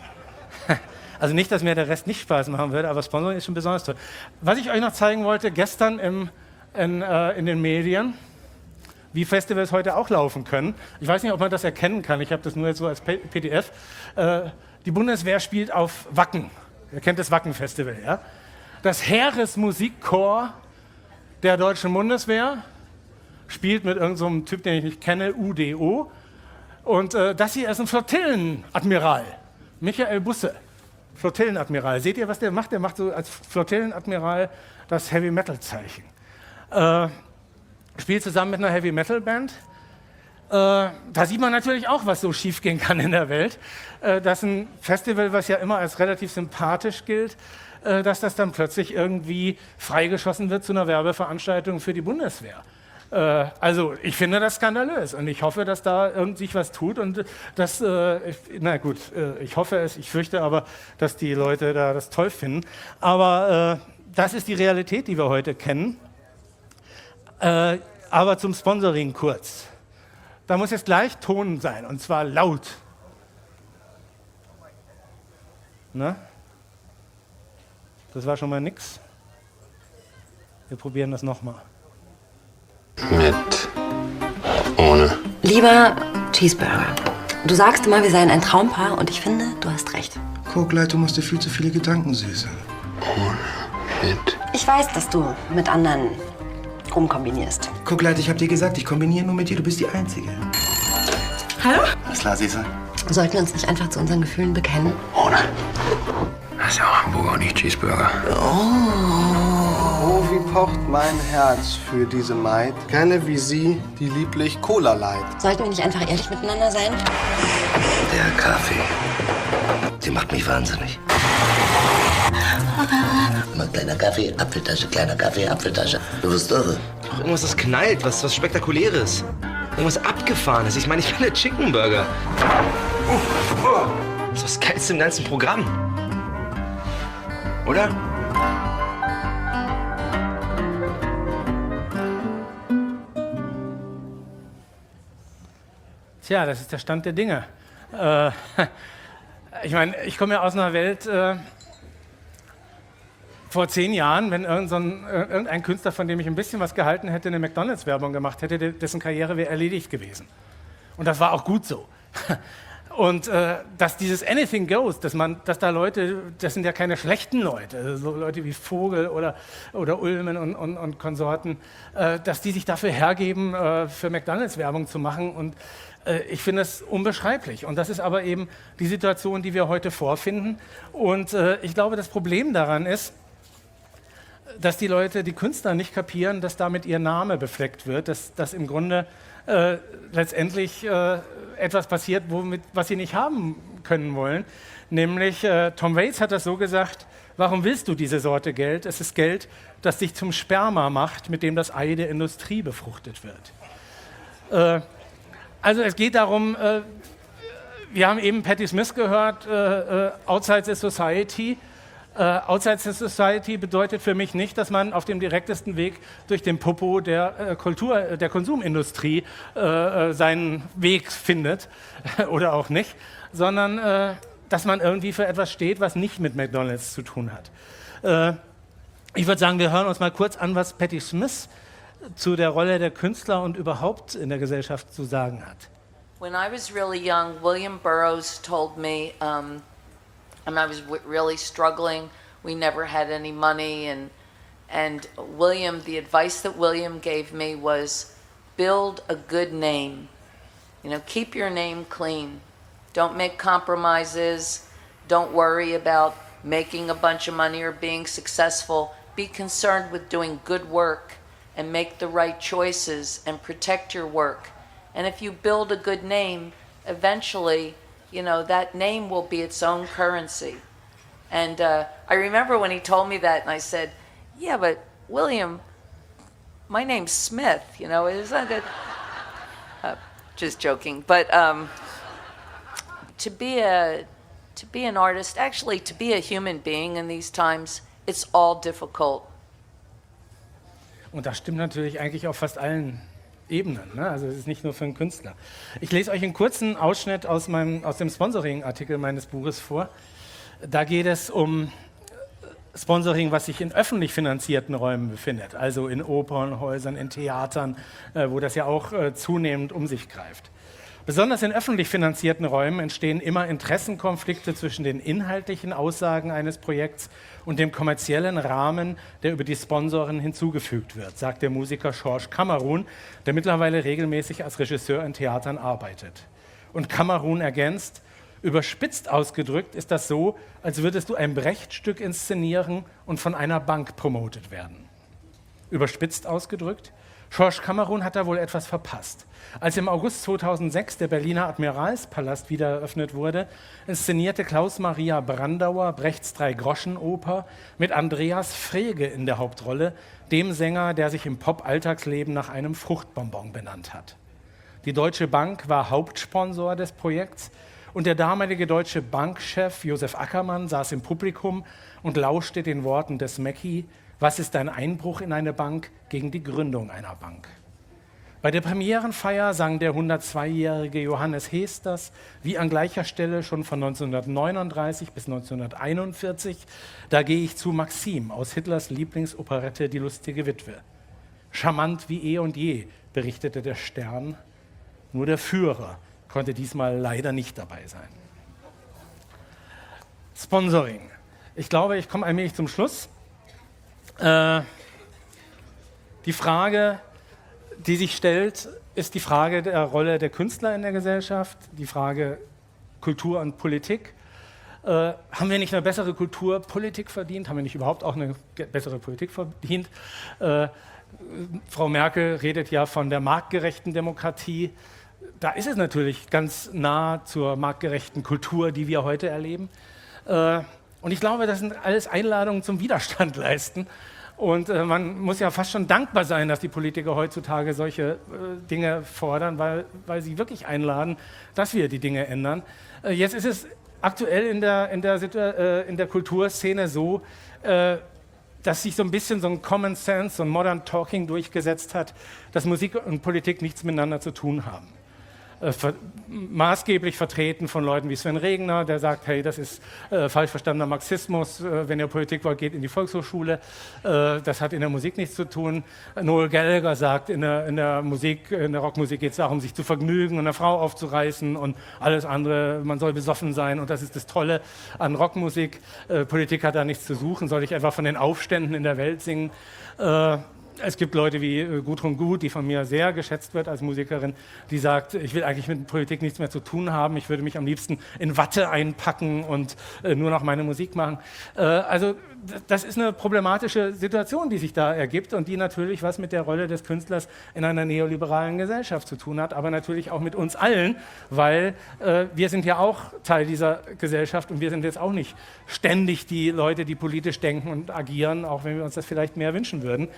S1: Also nicht, dass mir der Rest nicht Spaß machen würde, aber Sponsoring ist schon besonders toll. Was ich euch noch zeigen wollte, gestern im, in, äh, in den Medien, wie Festivals heute auch laufen können. Ich weiß nicht, ob man das erkennen kann, ich habe das nur jetzt so als P D F. Äh, die Bundeswehr spielt auf Wacken. Ihr kennt das Wacken-Festival, ja? Das Heeresmusikchor der Deutschen Bundeswehr spielt mit irgendeinem so Typ, den ich nicht kenne, U D O. Und äh, das hier ist ein Flottillenadmiral, Michael Busse. Flottillenadmiral. Seht ihr, was der macht? Der macht so als Flottillenadmiral das Heavy-Metal-Zeichen. Äh, spielt zusammen mit einer Heavy-Metal-Band. Äh, da sieht man natürlich auch, was so schief gehen kann in der Welt. Äh, dass ein Festival, was ja immer als relativ sympathisch gilt, äh, dass das dann plötzlich irgendwie freigeschossen wird zu einer Werbeveranstaltung für die Bundeswehr. Äh, also ich finde das skandalös und ich hoffe, dass da irgend sich was tut und dass, äh, ich, na gut, äh, ich hoffe es, ich fürchte aber, dass die Leute da das toll finden. Aber äh, das ist die Realität, die wir heute kennen. Äh, aber zum Sponsoring kurz. Da muss jetzt gleich Ton sein, und zwar laut. Na? Das war schon mal nix. Wir probieren das nochmal.
S4: Mit. Ohne.
S5: Lieber Cheeseburger, du sagst immer, wir seien ein Traumpaar und ich finde, du hast recht.
S6: Kokleit, du machst dir viel zu viele Gedanken, Süße.
S4: Ohne. Mit.
S5: Ich weiß, dass du mit anderen rumkombinierst.
S6: Kokleit, ich hab dir gesagt, ich kombiniere nur mit dir, du bist die Einzige.
S5: Hallo?
S6: Alles klar, Süße.
S5: Sollten wir uns nicht einfach zu unseren Gefühlen bekennen?
S4: Ohne. Das ist ja auch Hamburger und nicht Cheeseburger.
S7: Oh, wie pocht mein Herz für diese Maid. Keine wie sie, die lieblich Cola leiht.
S5: Sollten wir nicht einfach ehrlich miteinander sein?
S6: Der Kaffee, der macht mich wahnsinnig.
S8: Immer kleiner Kaffee, Apfeltasche, kleiner Kaffee, Apfeltasche. Du wirst irre.
S9: Ach, irgendwas, das knallt, was, was Spektakuläres. Irgendwas Abgefahrenes. Ich meine, ich bin der Chicken Burger. Das ist das Geilste im ganzen Programm. Oder?
S1: Tja, das ist der Stand der Dinge. Äh, ich meine, ich komme ja aus einer Welt, äh, vor zehn Jahren, wenn irgend so ein, irgendein Künstler, von dem ich ein bisschen was gehalten hätte, eine McDonalds-Werbung gemacht hätte, dessen Karriere wäre erledigt gewesen. Und das war auch gut so. Und äh, dass dieses Anything Goes, dass, man, dass da Leute, das sind ja keine schlechten Leute, so Leute wie Vogel oder, oder Ullmann und, und, und Konsorten, äh, dass die sich dafür hergeben, äh, für McDonalds-Werbung zu machen. Und äh, ich finde es unbeschreiblich. Und das ist aber eben die Situation, die wir heute vorfinden. Und äh, ich glaube, das Problem daran ist, dass die Leute, die Künstler nicht kapieren, dass damit ihr Name befleckt wird, dass, dass im Grunde äh, letztendlich äh, etwas passiert, womit, was sie nicht haben können wollen. Nämlich, äh, Tom Waits hat das so gesagt, warum willst du diese Sorte Geld? Es ist Geld, das dich zum Sperma macht, mit dem das Ei der Industrie befruchtet wird. Äh, also es geht darum, äh, wir haben eben Patti Smith gehört, äh, äh, Outside the Society. Uh, Outside the Society bedeutet für mich nicht, dass man auf dem direktesten Weg durch den Popo der äh, Kultur, der Konsumindustrie äh, seinen Weg findet oder auch nicht, sondern äh, dass man irgendwie für etwas steht, was nicht mit McDonald's zu tun hat. Äh, ich würde sagen, wir hören uns mal kurz an, was Patti Smith zu der Rolle der Künstler und überhaupt in der Gesellschaft zu sagen hat.
S10: When I was really young, William Burroughs told me, um, and I was w really struggling. We never had any money, and and William, the advice that William gave me was, build a good name. You know, keep your name clean. Don't make compromises. Don't worry about making a bunch of money or being successful. Be concerned with doing good work and make the right choices and protect your work. And if you build a good name, eventually, you know, that name will be its own currency. And uh, I remember when he told me that, and I said, yeah, but William, my name's Smith, you know, isn't it? Uh, just joking. But um, to be a, to be an artist, actually to be a human being in these times, it's all difficult.
S1: Und das stimmt natürlich eigentlich auf fast allen Ebenen, ne? Also es ist nicht nur für einen Künstler. Ich lese euch einen kurzen Ausschnitt aus, meinem, aus dem Sponsoring-Artikel meines Buches vor. Da geht es um Sponsoring, was sich in öffentlich finanzierten Räumen befindet, also in Opernhäusern, in Theatern, äh, wo das ja auch äh, zunehmend um sich greift. Besonders in öffentlich finanzierten Räumen entstehen immer Interessenkonflikte zwischen den inhaltlichen Aussagen eines Projekts und dem kommerziellen Rahmen, der über die Sponsoren hinzugefügt wird, sagt der Musiker Georges Cameron, der mittlerweile regelmäßig als Regisseur in Theatern arbeitet. Und Cameron ergänzt, überspitzt ausgedrückt ist das so, als würdest du ein Brecht-Stück inszenieren und von einer Bank promotet werden. Überspitzt ausgedrückt? Georges Cameron hat da wohl etwas verpasst. Als im August zweitausendsechs der Berliner Admiralspalast wieder eröffnet wurde, inszenierte Klaus-Maria Brandauer Brechts Drei-Groschen-Oper mit Andreas Frege in der Hauptrolle, dem Sänger, der sich im Pop-Alltagsleben nach einem Fruchtbonbon benannt hat. Die Deutsche Bank war Hauptsponsor des Projekts und der damalige deutsche Bankchef Josef Ackermann saß im Publikum und lauschte den Worten des Mackie: Was ist ein Einbruch in eine Bank gegen die Gründung einer Bank? Bei der Premierenfeier sang der hundertzweijährige Johannes Heesters, wie an gleicher Stelle schon von neunzehnhundertneununddreißig bis neunzehnhunderteinundvierzig, Da gehe ich zu Maxim aus Hitlers Lieblingsoperette Die lustige Witwe. Charmant wie eh und je, berichtete der Stern. Nur der Führer konnte diesmal leider nicht dabei sein. Sponsoring. Ich glaube, ich komme allmählich zum Schluss. Äh, die Frage, die sich stellt, ist die Frage der Rolle der Künstler in der Gesellschaft, die Frage Kultur und Politik. Äh, haben wir nicht eine bessere Kulturpolitik verdient? Haben wir nicht überhaupt auch eine bessere Politik verdient? Äh, Frau Merkel redet ja von der marktgerechten Demokratie. Da ist es natürlich ganz nah zur marktgerechten Kultur, die wir heute erleben. Äh, Und ich glaube, das sind alles Einladungen zum Widerstand leisten. Und äh, man muss ja fast schon dankbar sein, dass die Politiker heutzutage solche äh, Dinge fordern, weil, weil sie wirklich einladen, dass wir die Dinge ändern. Äh, jetzt ist es aktuell in der, in der, äh, in der Kulturszene so, äh, dass sich so ein bisschen so ein Common Sense, so ein Modern Talking durchgesetzt hat, dass Musik und Politik nichts miteinander zu tun haben. Äh, ver maßgeblich vertreten von Leuten wie Sven Regner, der sagt, hey, das ist äh, falsch verstandener Marxismus, äh, wenn ihr Politik wollt, geht in die Volkshochschule, äh, das hat in der Musik nichts zu tun. Noel Gallagher sagt, in der, in der Musik, in der Rockmusik geht es darum, sich zu vergnügen und eine Frau aufzureißen und alles andere, man soll besoffen sein und das ist das Tolle an Rockmusik. Äh, Politik hat da nichts zu suchen, soll ich einfach von den Aufständen in der Welt singen. Äh, Es gibt Leute wie Gudrun Gut, die von mir sehr geschätzt wird als Musikerin, die sagt, ich will eigentlich mit Politik nichts mehr zu tun haben, ich würde mich am liebsten in Watte einpacken und äh, nur noch meine Musik machen. Äh, also das ist eine problematische Situation, die sich da ergibt und die natürlich was mit der Rolle des Künstlers in einer neoliberalen Gesellschaft zu tun hat, aber natürlich auch mit uns allen, weil äh, wir sind ja auch Teil dieser Gesellschaft und wir sind jetzt auch nicht ständig die Leute, die politisch denken und agieren, auch wenn wir uns das vielleicht mehr wünschen würden.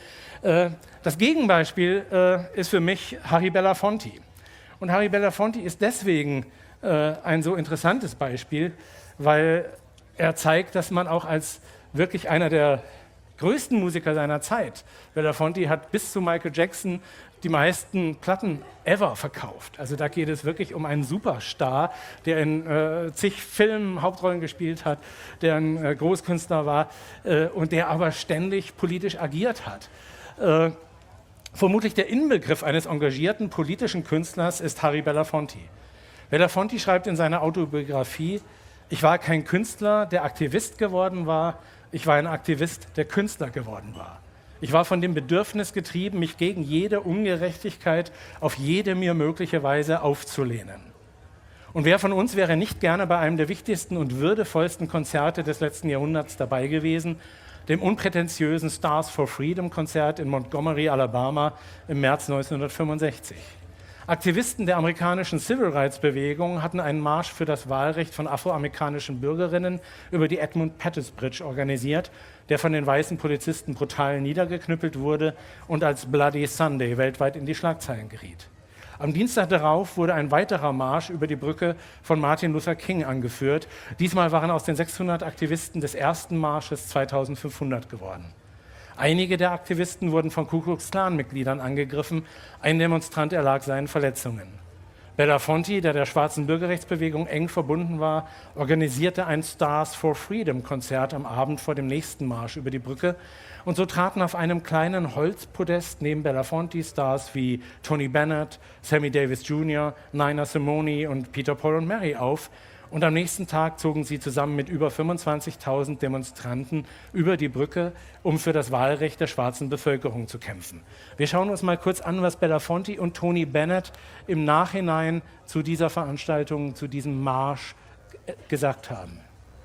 S1: Das Gegenbeispiel äh, ist für mich Harry Belafonte. Und Harry Belafonte ist deswegen äh, ein so interessantes Beispiel, weil er zeigt, dass man auch als wirklich einer der größten Musiker seiner Zeit, Belafonte hat bis zu Michael Jackson die meisten Platten ever verkauft. Also da geht es wirklich um einen Superstar, der in äh, zig Filmen Hauptrollen gespielt hat, der ein äh, Großkünstler war äh, und der aber ständig politisch agiert hat. Äh, vermutlich der Inbegriff eines engagierten politischen Künstlers ist Harry Belafonte. Belafonte schreibt in seiner Autobiografie, ich war kein Künstler, der Aktivist geworden war, ich war ein Aktivist, der Künstler geworden war. Ich war von dem Bedürfnis getrieben, mich gegen jede Ungerechtigkeit auf jede mir mögliche Weise aufzulehnen. Und wer von uns wäre nicht gerne bei einem der wichtigsten und würdevollsten Konzerte des letzten Jahrhunderts dabei gewesen, dem unprätentiösen Stars for Freedom Konzert in Montgomery, Alabama im März neunzehnhundertfünfundsechzig. Aktivisten der amerikanischen Civil Rights Bewegung hatten einen Marsch für das Wahlrecht von afroamerikanischen Bürgerinnen über die Edmund Pettus Bridge organisiert, der von den weißen Polizisten brutal niedergeknüppelt wurde und als Bloody Sunday weltweit in die Schlagzeilen geriet. Am Dienstag darauf wurde ein weiterer Marsch über die Brücke von Martin Luther King angeführt. Diesmal waren aus den sechshundert Aktivisten des ersten Marsches zweitausendfünfhundert geworden. Einige der Aktivisten wurden von Ku Klux Klan-Mitgliedern angegriffen, ein Demonstrant erlag seinen Verletzungen. Belafonte, der der schwarzen Bürgerrechtsbewegung eng verbunden war, organisierte ein Stars for Freedom-Konzert am Abend vor dem nächsten Marsch über die Brücke. Und so traten auf einem kleinen Holzpodest neben Belafonte Stars wie Tony Bennett, Sammy Davis Junior, Nina Simone und Peter, Paul und Mary auf. Und am nächsten Tag zogen sie zusammen mit über fünfundzwanzigtausend Demonstranten über die Brücke, um für das Wahlrecht der schwarzen Bevölkerung zu kämpfen. Wir schauen uns mal kurz an, was Belafonte und Tony Bennett im Nachhinein zu dieser Veranstaltung, zu diesem Marsch gesagt haben.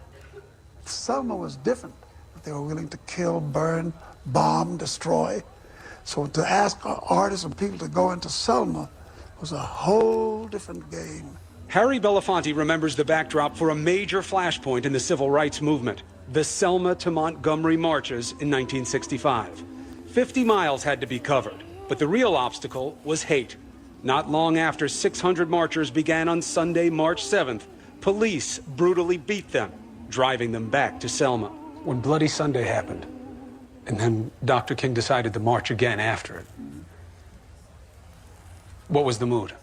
S11: Selma was different. They were willing to kill, burn, bomb, destroy. So to ask artists and people to go into Selma was a whole different game.
S12: Harry Belafonte remembers the backdrop for a major flashpoint in the civil rights movement, the Selma to Montgomery marches in nineteen sixty-five. Fifty miles had to be covered, but the real obstacle was hate. Not long after six hundred marchers began on Sunday, March seventh, police brutally beat them, driving them back to Selma.
S13: When Bloody Sunday happened, and then Doctor King decided to march again after it, what was the mood?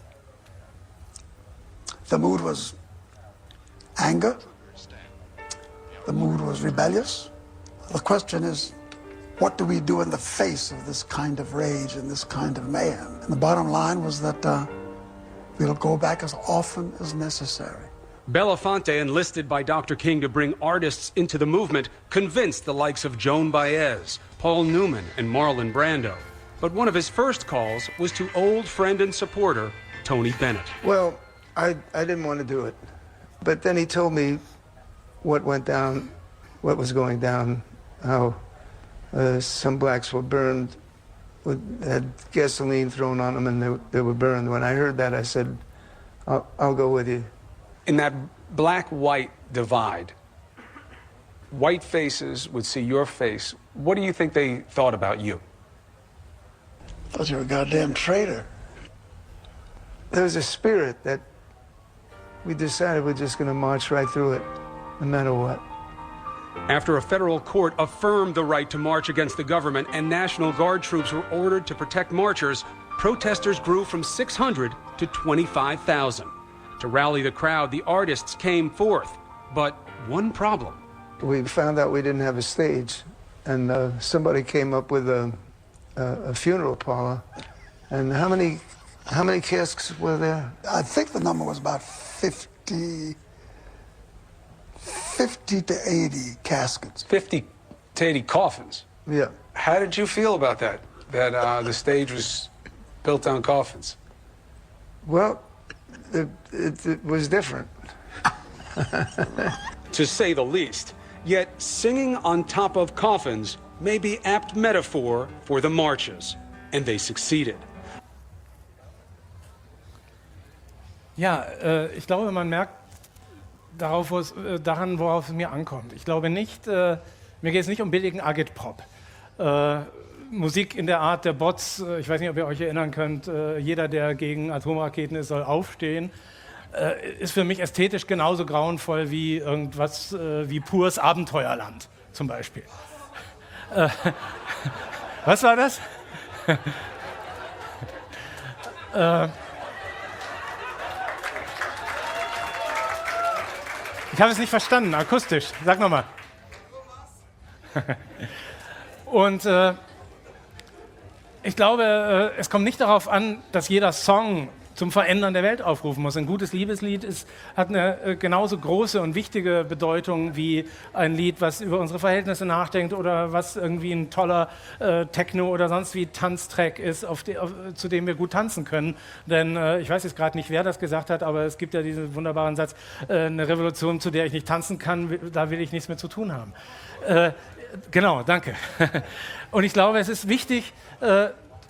S11: The mood was anger. The mood was rebellious. The question is, what do we do in the face of this kind of rage and this kind of mayhem? And the bottom line was that uh, we'll go back as often as necessary.
S12: Belafonte, enlisted by Doctor King to bring artists into the movement, convinced the likes of Joan Baez, Paul Newman, and Marlon Brando. But one of his first calls was to old friend and supporter, Tony Bennett.
S6: Well, I, I didn't want to do it. But then he told me what went down, what was going down, how uh, some blacks were burned, with, had gasoline thrown on them, and they, they were burned. When I heard that, I said, I'll, I'll go with you.
S12: In that black-white divide,
S13: white faces would see your face, what do you think they thought about you?
S11: I thought you were a goddamn traitor.
S6: There was a spirit that we decided we're just going to march right through it, no matter what.
S12: After a federal court affirmed the right to march against the government and National Guard troops were ordered to protect marchers, protesters grew from six hundred to twenty-five thousand. To rally the crowd, the artists came forth. But one problem.
S6: We found out we didn't have a stage, and uh, somebody came up with a, a, a funeral parlor. And how many, how many casks were there?
S11: I think the number was about fifty, fifty to eighty caskets.
S13: fifty to eighty coffins?
S6: Yeah.
S13: How did you feel about that, that uh, the stage was built on coffins?
S6: Well, it, it, it was different.
S12: To say the least. Yet singing on top of coffins may be apt metaphor for the marches. And they succeeded.
S1: Ja, äh, ich glaube, man merkt darauf, wo es, äh, daran, worauf es mir ankommt. Ich glaube nicht, äh, mir geht es nicht um billigen Agitprop. Äh, Musik in der Art der Bots, äh, ich weiß nicht, ob ihr euch erinnern könnt, äh, jeder, der gegen Atomraketen ist, soll aufstehen, äh, ist für mich ästhetisch genauso grauenvoll wie irgendwas äh, wie pures Abenteuerland zum Beispiel. Äh, was war das? äh, Ich habe es nicht verstanden, akustisch. Sag nochmal. Und äh, ich glaube, äh, es kommt nicht darauf an, dass jeder Song zum Verändern der Welt aufrufen muss. Ein gutes Liebeslied ist, hat eine äh, genauso große und wichtige Bedeutung wie ein Lied, was über unsere Verhältnisse nachdenkt oder was irgendwie ein toller äh, Techno oder sonst wie Tanztrack ist, auf die, auf, zu dem wir gut tanzen können. Denn äh, ich weiß jetzt gerade nicht, wer das gesagt hat, aber es gibt ja diesen wunderbaren Satz, äh, eine Revolution, zu der ich nicht tanzen kann, da will ich nichts mehr zu tun haben. Äh, genau, danke. Und ich glaube, es ist wichtig, äh,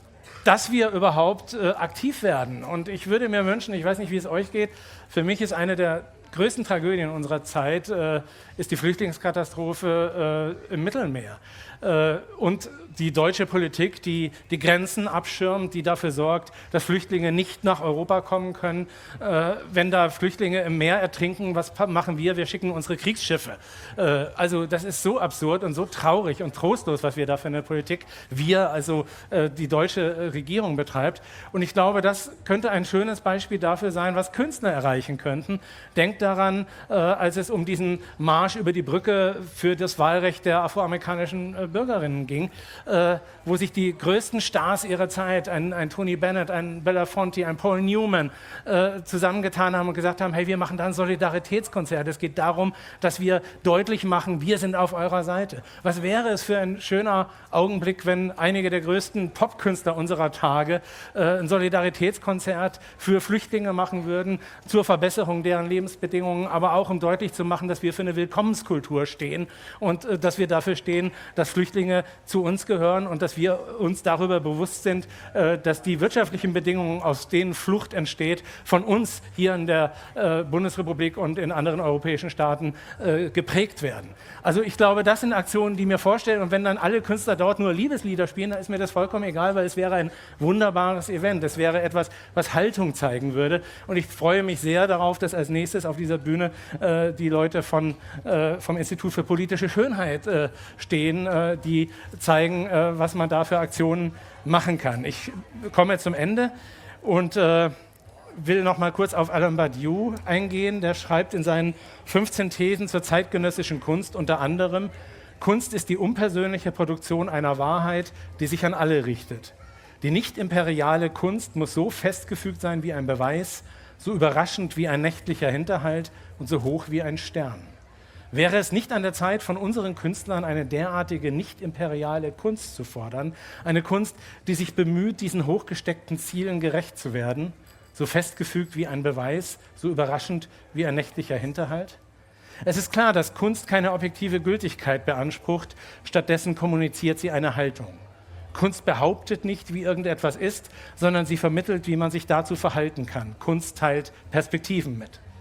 S1: dass wir überhaupt äh, aktiv werden. Und ich würde mir wünschen, ich weiß nicht, wie es euch geht, für mich ist eine der größten Tragödien unserer Zeit äh, ist die Flüchtlingskatastrophe äh, im Mittelmeer. Äh, und die deutsche Politik, die die Grenzen abschirmt, die dafür sorgt, dass Flüchtlinge nicht nach Europa kommen können. Äh, wenn da Flüchtlinge im Meer ertrinken, was machen wir? Wir schicken unsere Kriegsschiffe. Äh, also das ist so absurd und so traurig und trostlos, was wir da für eine Politik, wir, also äh, die deutsche Regierung betreibt. Und ich glaube, das könnte ein schönes Beispiel dafür sein, was Künstler erreichen könnten. Denkt daran, äh, als es um diesen Marsch über die Brücke für das Wahlrecht der afroamerikanischen äh, Bürgerinnen ging, äh, wo sich die größten Stars ihrer Zeit, ein, ein Tony Bennett, ein Belafonte, ein Paul Newman, äh, zusammengetan haben und gesagt haben, hey, wir machen da ein Solidaritätskonzert. Es geht darum, dass wir deutlich machen, wir sind auf eurer Seite. Was wäre es für ein schöner Augenblick, wenn einige der größten Popkünstler unserer Tage äh, ein Solidaritätskonzert für Flüchtlinge machen würden, zur Verbesserung deren Lebensbedingungen, aber auch um deutlich zu machen, dass wir für eine Willkommenskultur stehen und äh, dass wir dafür stehen, dass Flüchtlinge zu uns gehören und dass wir uns darüber bewusst sind, äh, dass die wirtschaftlichen Bedingungen, aus denen Flucht entsteht, von uns hier in der äh, Bundesrepublik und in anderen europäischen Staaten äh, geprägt werden. Also ich glaube, das sind Aktionen, die mir vorstellen, und wenn dann alle Künstler dort nur Liebeslieder spielen, dann ist mir das vollkommen egal, weil es wäre ein wunderbares Event. Es wäre etwas, was Haltung zeigen würde. Und ich freue mich sehr darauf, dass als nächstes auf dieser Bühne äh, die Leute von, äh, vom Institut für politische Schönheit äh, stehen, äh, die zeigen, äh, was man da für Aktionen machen kann. Ich komme zum Ende und äh, will noch mal kurz auf Alain Badiou eingehen. Der schreibt in seinen fünfzehn Thesen zur zeitgenössischen Kunst unter anderem: Kunst ist die unpersönliche Produktion einer Wahrheit, die sich an alle richtet. Die nicht imperiale Kunst muss so festgefügt sein wie ein Beweis, so überraschend wie ein nächtlicher Hinterhalt und so hoch wie ein Stern. Wäre es nicht an der Zeit, von unseren Künstlern eine derartige nicht-imperiale Kunst zu fordern, eine Kunst, die sich bemüht, diesen hochgesteckten Zielen gerecht zu werden, so festgefügt wie ein Beweis, so überraschend wie ein nächtlicher Hinterhalt? Es ist klar, dass Kunst keine objektive Gültigkeit beansprucht, stattdessen kommuniziert sie eine Haltung. Kunst behauptet nicht, wie irgendetwas ist, sondern sie vermittelt, wie man sich dazu verhalten kann. Kunst teilt Perspektiven mit.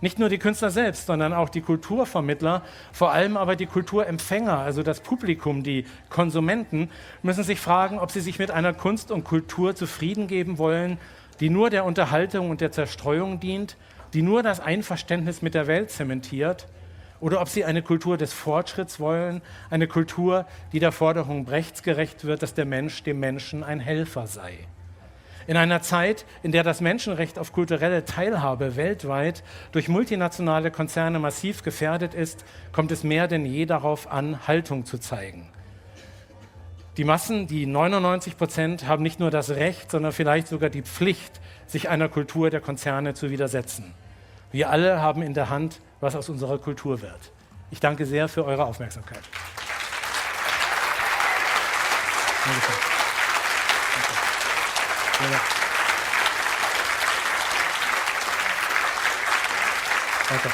S1: Nicht nur die Künstler selbst, sondern auch die Kulturvermittler, vor allem aber die Kulturempfänger, also das Publikum, die Konsumenten, müssen sich fragen, ob sie sich mit einer Kunst und Kultur zufrieden geben wollen, die nur der Unterhaltung und der Zerstreuung dient, die nur das Einverständnis mit der Welt zementiert, oder ob sie eine Kultur des Fortschritts wollen, eine Kultur, die der Forderung Brechts gerecht wird, dass der Mensch dem Menschen ein Helfer sei. In einer Zeit, in der das Menschenrecht auf kulturelle Teilhabe weltweit durch multinationale Konzerne massiv gefährdet ist, kommt es mehr denn je darauf an, Haltung zu zeigen. Die Massen, die neunundneunzig Prozent, haben nicht nur das Recht, sondern vielleicht sogar die Pflicht, sich einer Kultur der Konzerne zu widersetzen. Wir alle haben in der Hand, was aus unserer Kultur wird. Ich danke sehr für eure Aufmerksamkeit. Danke. Danke.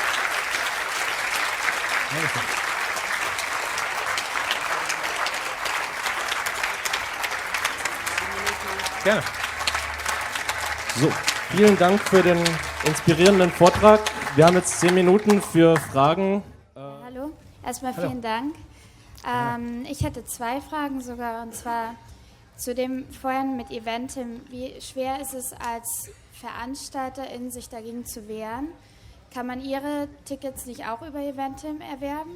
S1: Gerne.
S14: So, vielen Dank für den inspirierenden Vortrag. Wir haben jetzt zehn Minuten für Fragen.
S15: Hallo, erstmal
S14: Hallo.
S15: vielen Dank. Ähm, ich hätte zwei Fragen sogar, und zwar zu dem vorhin mit Eventim. Wie schwer ist es als Veranstalterin, sich dagegen zu wehren? Kann man Ihre Tickets nicht auch über Eventim erwerben?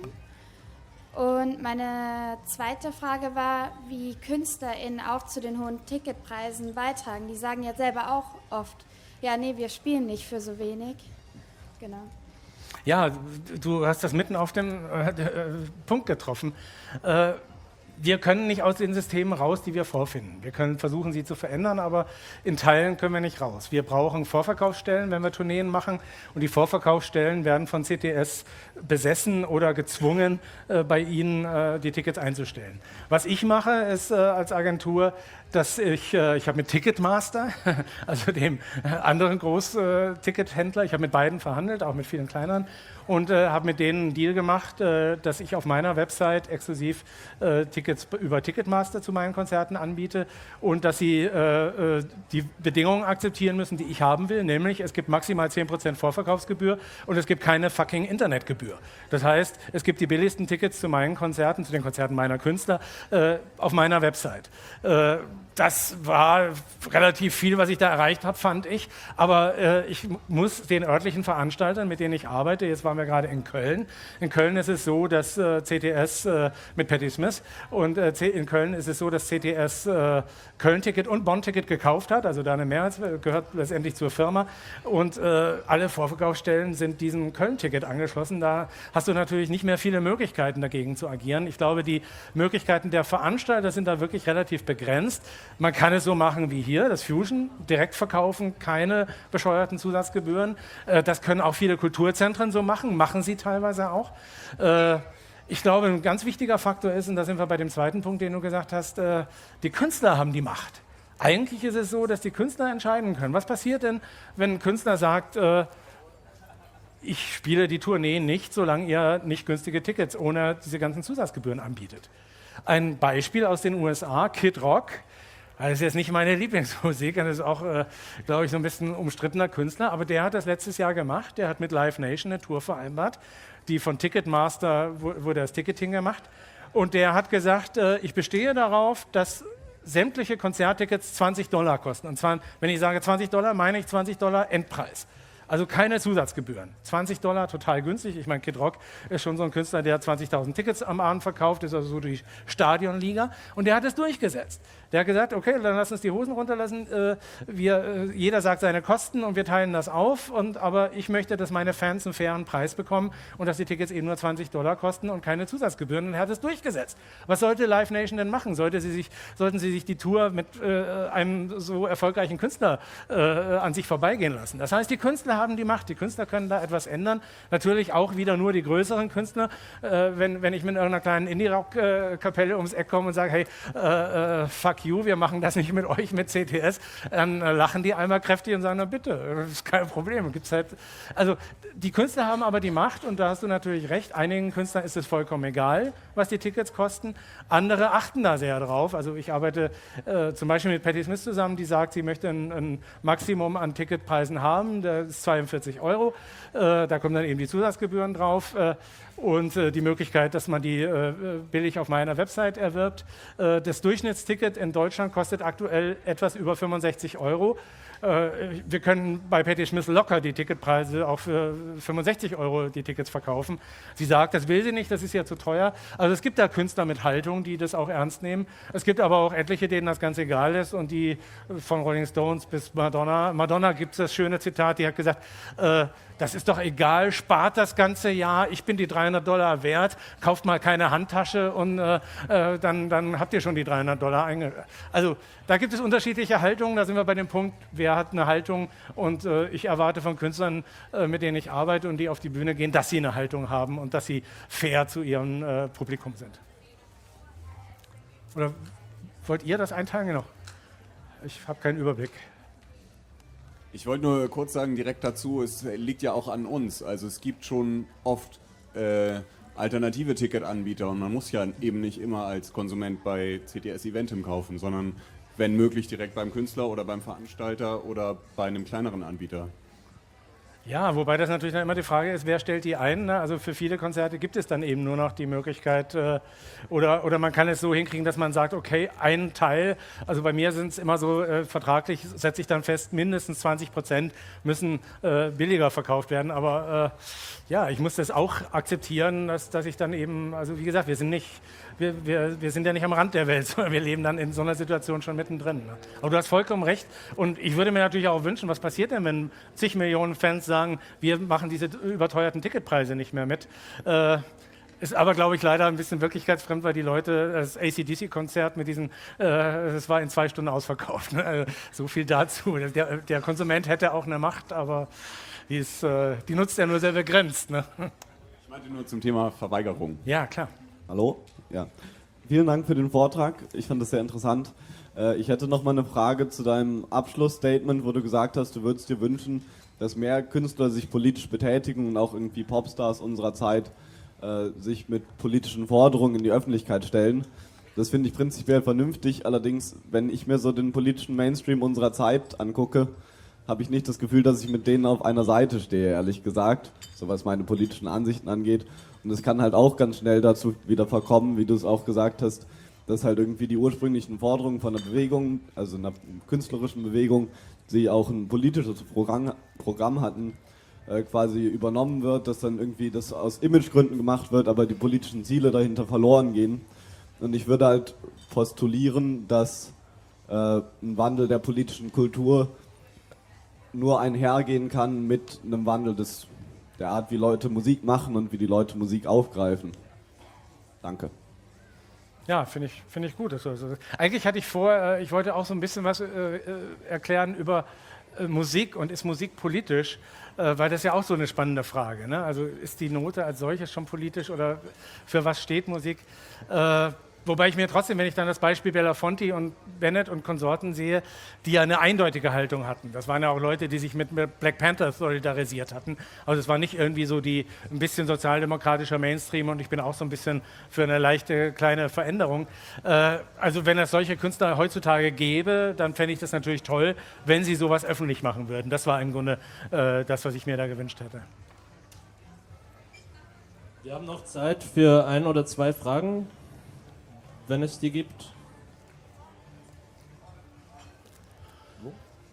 S15: Und meine zweite Frage war, wie KünstlerInnen auch zu den hohen Ticketpreisen beitragen. Die sagen ja selber auch oft, ja, nee, wir spielen nicht für so wenig. Genau.
S1: Ja, du hast das mitten auf den äh, äh, Punkt getroffen. Äh, wir können nicht aus den Systemen raus, die wir vorfinden. Wir können versuchen, sie zu verändern, aber in Teilen können wir nicht raus. Wir brauchen Vorverkaufsstellen, wenn wir Tourneen machen, und die Vorverkaufsstellen werden von C T S besessen oder gezwungen, äh, bei ihnen äh, die Tickets einzustellen. Was ich mache, ist äh, als Agentur, dass ich, äh, ich habe mit Ticketmaster, also dem äh, anderen Groß-Tickethändler, ich habe mit beiden verhandelt, auch mit vielen kleineren, und äh, habe mit denen einen Deal gemacht, äh, dass ich auf meiner Website exklusiv äh, Tickets über Ticketmaster zu meinen Konzerten anbiete und dass sie äh, äh, die Bedingungen akzeptieren müssen, die ich haben will, nämlich es gibt maximal zehn Prozent Vorverkaufsgebühr und es gibt keine fucking Internetgebühr. Das heißt, es gibt die billigsten Tickets zu meinen Konzerten, zu den Konzerten meiner Künstler, äh, auf meiner Website. Äh, Das war relativ viel, was ich da erreicht habe, fand ich. Aber äh, ich muss den örtlichen Veranstaltern, mit denen ich arbeite, jetzt waren wir gerade in Köln. In Köln ist es so, dass äh, C T S äh, mit Patti Smith und äh, in Köln ist es so, dass C T S äh, Köln-Ticket und Bonn-Ticket gekauft hat. Also da eine Mehrheit gehört letztendlich zur Firma. Und äh, alle Vorverkaufsstellen sind diesem Köln-Ticket angeschlossen. Da hast du natürlich nicht mehr viele Möglichkeiten, dagegen zu agieren. Ich glaube, die Möglichkeiten der Veranstalter sind da wirklich relativ begrenzt. Man kann es so machen wie hier, das Fusion, direkt verkaufen, keine bescheuerten Zusatzgebühren. Das können auch viele Kulturzentren so machen, machen sie teilweise auch. Ich glaube, ein ganz wichtiger Faktor ist, und da sind wir bei dem zweiten Punkt, den du gesagt hast, die Künstler haben die Macht. Eigentlich ist es so, dass die Künstler entscheiden können. Was passiert denn, wenn ein Künstler sagt, ich spiele die Tournee nicht, solange ihr nicht günstige Tickets ohne diese ganzen Zusatzgebühren anbietet? Ein Beispiel aus den U S A, Kid Rock. Das ist jetzt nicht meine Lieblingsmusik, das ist auch, äh, glaube ich, so ein bisschen ein umstrittener Künstler, aber der hat das letztes Jahr gemacht, der hat mit Live Nation eine Tour vereinbart, die von Ticketmaster wurde das Ticketing gemacht, und der hat gesagt, äh, ich bestehe darauf, dass sämtliche Konzerttickets zwanzig Dollar kosten, und zwar, wenn ich sage zwanzig Dollar, meine ich zwanzig Dollar Endpreis. Also keine Zusatzgebühren. zwanzig Dollar, total günstig. Ich meine, Kid Rock ist schon so ein Künstler, der zwanzigtausend Tickets am Abend verkauft, ist also so die Stadionliga. Und der hat es durchgesetzt. Der hat gesagt, okay, dann lass uns die Hosen runterlassen. Äh, wir, äh, jeder sagt seine Kosten und wir teilen das auf. Und, aber ich möchte, dass meine Fans einen fairen Preis bekommen und dass die Tickets eben nur zwanzig Dollar kosten und keine Zusatzgebühren. Und er hat es durchgesetzt. Was sollte Live Nation denn machen? Sollte sie sich, sollten sie sich die Tour mit äh, einem so erfolgreichen Künstler äh, an sich vorbeigehen lassen? Das heißt, die Künstler haben die Macht. Die Künstler können da etwas ändern. Natürlich auch wieder nur die größeren Künstler. Äh, wenn, wenn ich mit irgendeiner kleinen Indie-Rock-Kapelle ums Eck komme und sage, hey, äh, äh, fuck you, wir machen das nicht mit euch, mit C T S, dann äh, lachen die einmal kräftig und sagen, na bitte, das ist kein Problem. Gibt's halt, also die Künstler haben aber die Macht und da hast du natürlich recht, einigen Künstlern ist es vollkommen egal, was die Tickets kosten, andere achten da sehr drauf. Also ich arbeite äh, zum Beispiel mit Patti Smith zusammen, die sagt, sie möchte ein, ein Maximum an Ticketpreisen haben, das ist zweiundvierzig Euro, äh, da kommen dann eben die Zusatzgebühren drauf. Äh, und äh, die Möglichkeit, dass man die äh, billig auf meiner Website erwirbt. Äh, das Durchschnittsticket in Deutschland kostet aktuell etwas über fünfundsechzig Euro. Äh, wir können bei Patti Smith locker die Ticketpreise auch für fünfundsechzig Euro die Tickets verkaufen. Sie sagt, das will sie nicht, das ist ja zu teuer. Also es gibt da Künstler mit Haltung, die das auch ernst nehmen. Es gibt aber auch etliche, denen das ganz egal ist und die von Rolling Stones bis Madonna. Madonna gibt es das schöne Zitat, die hat gesagt, äh, das ist doch egal, spart das ganze Jahr, ich bin die dreihundert Dollar wert, kauft mal keine Handtasche und äh, äh, dann, dann habt ihr schon die dreihundert Dollar einge... Also da gibt es unterschiedliche Haltungen, da sind wir bei dem Punkt, wer hat eine Haltung und äh, ich erwarte von Künstlern, äh, mit denen ich arbeite und die auf die Bühne gehen, dass sie eine Haltung haben und dass sie fair zu ihrem äh, Publikum sind. Oder wollt ihr das einteilen? Genau. Ich habe keinen Überblick.
S16: Ich wollte nur kurz sagen, direkt dazu, es liegt ja auch an uns. Also es gibt schon oft äh, alternative Ticketanbieter und man muss ja eben nicht immer als Konsument bei C T S Eventim kaufen, sondern wenn möglich direkt beim Künstler oder beim Veranstalter oder bei einem kleineren Anbieter.
S1: Ja, wobei das natürlich dann immer die Frage ist, wer stellt die ein? Ne? Also für viele Konzerte gibt es dann eben nur noch die Möglichkeit, äh, oder, oder man kann es so hinkriegen, dass man sagt, okay, ein Teil, also bei mir sind es immer so, äh, vertraglich setze ich dann fest, mindestens zwanzig Prozent müssen äh, billiger verkauft werden, aber äh, ja, ich muss das auch akzeptieren, dass, dass ich dann eben, also wie gesagt, wir sind nicht, wir, wir, wir sind ja nicht am Rand der Welt, sondern wir leben dann in so einer Situation schon mittendrin. Ne? Aber du hast vollkommen recht und ich würde mir natürlich auch wünschen, was passiert denn, wenn zig Millionen Fans sagen, wir machen diese überteuerten Ticketpreise nicht mehr mit. Äh, ist aber, glaube ich, leider ein bisschen wirklichkeitsfremd, weil die Leute, das A C D C-Konzert mit diesen, äh, das war in zwei Stunden ausverkauft. Ne? Also, so viel dazu. Der, der Konsument hätte auch eine Macht, aber die, ist, äh, die nutzt er nur sehr begrenzt. Ne?
S16: Ich meinte nur zum Thema Verweigerung.
S1: Ja, klar.
S17: Hallo? Ja. Vielen Dank für den Vortrag. Ich fand das sehr interessant. Äh, ich hätte noch mal eine Frage zu deinem Abschlussstatement, wo du gesagt hast, du würdest dir wünschen, dass mehr Künstler sich politisch betätigen und auch irgendwie Popstars unserer Zeit äh, sich mit politischen Forderungen in die Öffentlichkeit stellen. Das finde ich prinzipiell vernünftig, allerdings, wenn ich mir so den politischen Mainstream unserer Zeit angucke, habe ich nicht das Gefühl, dass ich mit denen auf einer Seite stehe, ehrlich gesagt, so was meine politischen Ansichten angeht. Und es kann halt auch ganz schnell dazu wieder verkommen, wie du es auch gesagt hast, dass halt irgendwie die ursprünglichen Forderungen von einer Bewegung, also einer künstlerischen Bewegung, sie auch ein politisches Programm, Programm hatten, äh, quasi übernommen wird, dass dann irgendwie das aus Imagegründen gemacht wird, aber die politischen Ziele dahinter verloren gehen. Und ich würde halt postulieren, dass äh, ein Wandel der politischen Kultur nur einhergehen kann mit einem Wandel des, der Art, wie Leute Musik machen und wie die Leute Musik aufgreifen. Danke.
S1: Ja, finde ich, find ich gut. Dass du das sagst. Eigentlich hatte ich vor, äh, ich wollte auch so ein bisschen was äh, äh, erklären über äh, Musik und ist Musik politisch, äh, weil das ist ja auch so eine spannende Frage. Ne? Also ist die Note als solches schon politisch oder für was steht Musik? Äh, Wobei ich mir trotzdem, wenn ich dann das Beispiel Belafonte und Bennett und Konsorten sehe, die ja eine eindeutige Haltung hatten. Das waren ja auch Leute, die sich mit Black Panther solidarisiert hatten. Also es war nicht irgendwie so die ein bisschen sozialdemokratischer Mainstream und ich bin auch so ein bisschen für eine leichte kleine Veränderung. Äh, also wenn es solche Künstler heutzutage gäbe, dann fände ich das natürlich toll, wenn sie sowas öffentlich machen würden. Das war im Grunde äh, das, was ich mir da gewünscht hätte.
S14: Wir haben noch Zeit für ein oder zwei Fragen, wenn es die gibt. Wo?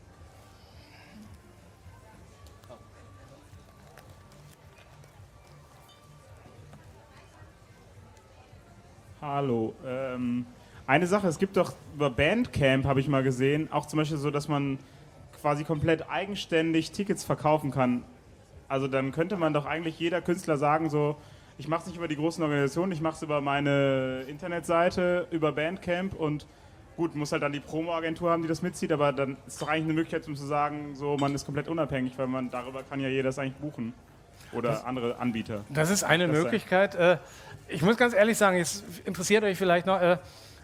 S18: Hallo. Ähm, eine Sache, es gibt doch über Bandcamp, habe ich mal gesehen, auch zum Beispiel so, dass man quasi komplett eigenständig Tickets verkaufen kann. Also dann könnte man doch eigentlich jeder Künstler sagen, so, ich mache es nicht über die großen Organisationen, ich mache es über meine Internetseite, über Bandcamp und gut, muss halt dann die Promo-Agentur haben, die das mitzieht, aber dann ist doch eigentlich eine Möglichkeit, um zu sagen, so man ist komplett unabhängig, weil man darüber kann ja jeder das eigentlich buchen oder das, andere Anbieter.
S1: Das ist eine
S18: das
S1: Möglichkeit. Sein. Ich muss ganz ehrlich sagen, es interessiert euch vielleicht noch,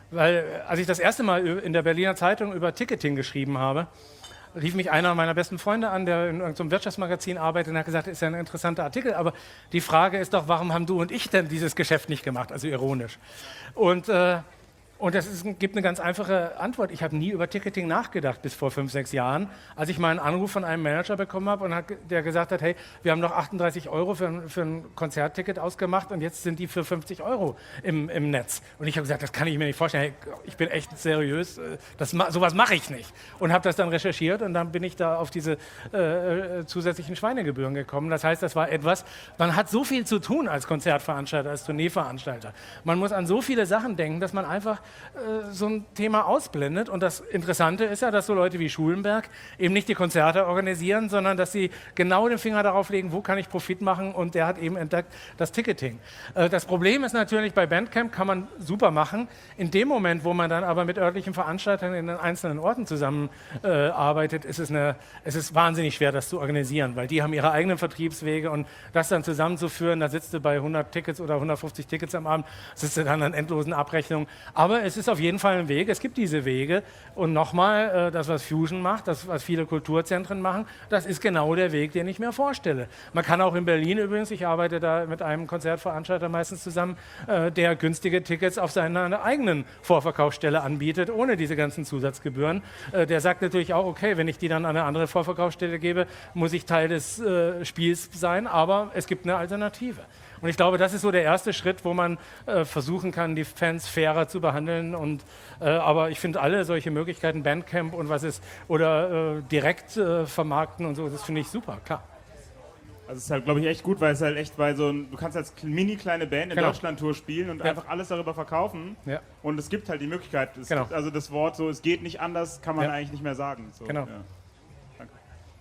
S1: Weil als ich das erste Mal in der Berliner Zeitung über Ticketing geschrieben habe, rief mich einer meiner besten Freunde an, der in irgendeinem Wirtschaftsmagazin arbeitet und hat gesagt, das ist ja ein interessanter Artikel, aber die Frage ist doch, warum haben du und ich denn dieses Geschäft nicht gemacht? Also ironisch. Und äh, Und es ist, gibt eine ganz einfache Antwort. Ich habe nie über Ticketing nachgedacht bis vor fünf, sechs Jahren, als ich mal einen Anruf von einem Manager bekommen habe und hat, der gesagt hat, hey, wir haben noch achtunddreißig Euro für ein, für ein Konzertticket ausgemacht und jetzt sind die für fünfzig Euro im, im Netz. Und ich habe gesagt, das kann ich mir nicht vorstellen. Hey, ich bin echt seriös, das, sowas mache ich nicht. Und habe das dann recherchiert und dann bin ich da auf diese äh, zusätzlichen Schweinegebühren gekommen. Das heißt, das war etwas, man hat so viel zu tun als Konzertveranstalter, als Tourneeveranstalter. Man muss an so viele Sachen denken, dass man einfach so ein Thema ausblendet. Und das Interessante ist ja, dass so Leute wie Schulenberg eben nicht die Konzerte organisieren, sondern dass sie genau den Finger darauf legen, wo kann ich Profit machen, und der hat eben entdeckt das Ticketing. Das Problem ist natürlich, bei Bandcamp kann man super machen. In dem Moment, wo man dann aber mit örtlichen Veranstaltern in den einzelnen Orten zusammenarbeitet, äh, ist es, eine, es ist wahnsinnig schwer, das zu organisieren, weil die haben ihre eigenen Vertriebswege, und das dann zusammenzuführen, da sitzt du bei hundert Tickets oder hundertfünfzig Tickets am Abend, sitzt du dann an endlosen Abrechnungen. Aber es ist auf jeden Fall ein Weg, es gibt diese Wege. Und nochmal, äh, das, was Fusion macht, das, was viele Kulturzentren machen, das ist genau der Weg, den ich mir vorstelle. Man kann auch in Berlin übrigens, ich arbeite da mit einem Konzertveranstalter meistens zusammen, äh, der günstige Tickets auf seiner eigenen Vorverkaufsstelle anbietet, ohne diese ganzen Zusatzgebühren. Äh, der sagt natürlich auch, okay, wenn ich die dann an eine andere Vorverkaufsstelle gebe, muss ich Teil des äh, Spiels sein, aber es gibt eine Alternative. Und ich glaube, das ist so der erste Schritt, wo man äh, versuchen kann, die Fans fairer zu behandeln. Und, äh, aber ich finde alle solche Möglichkeiten, Bandcamp und was ist, oder äh, direkt äh, vermarkten und so, das finde ich super, klar.
S18: Also es ist halt, glaube ich, echt gut, weil es halt echt bei so ein, du kannst als mini kleine Band in
S1: Genau.
S18: Deutschland-Tour spielen und
S1: Ja.
S18: einfach alles darüber verkaufen.
S1: Ja.
S18: Und es gibt halt die Möglichkeit, es
S1: Genau.
S18: gibt also das Wort so, es geht nicht anders, kann man
S1: Ja.
S18: eigentlich nicht mehr sagen. So,
S1: Genau.
S18: Ja. Danke.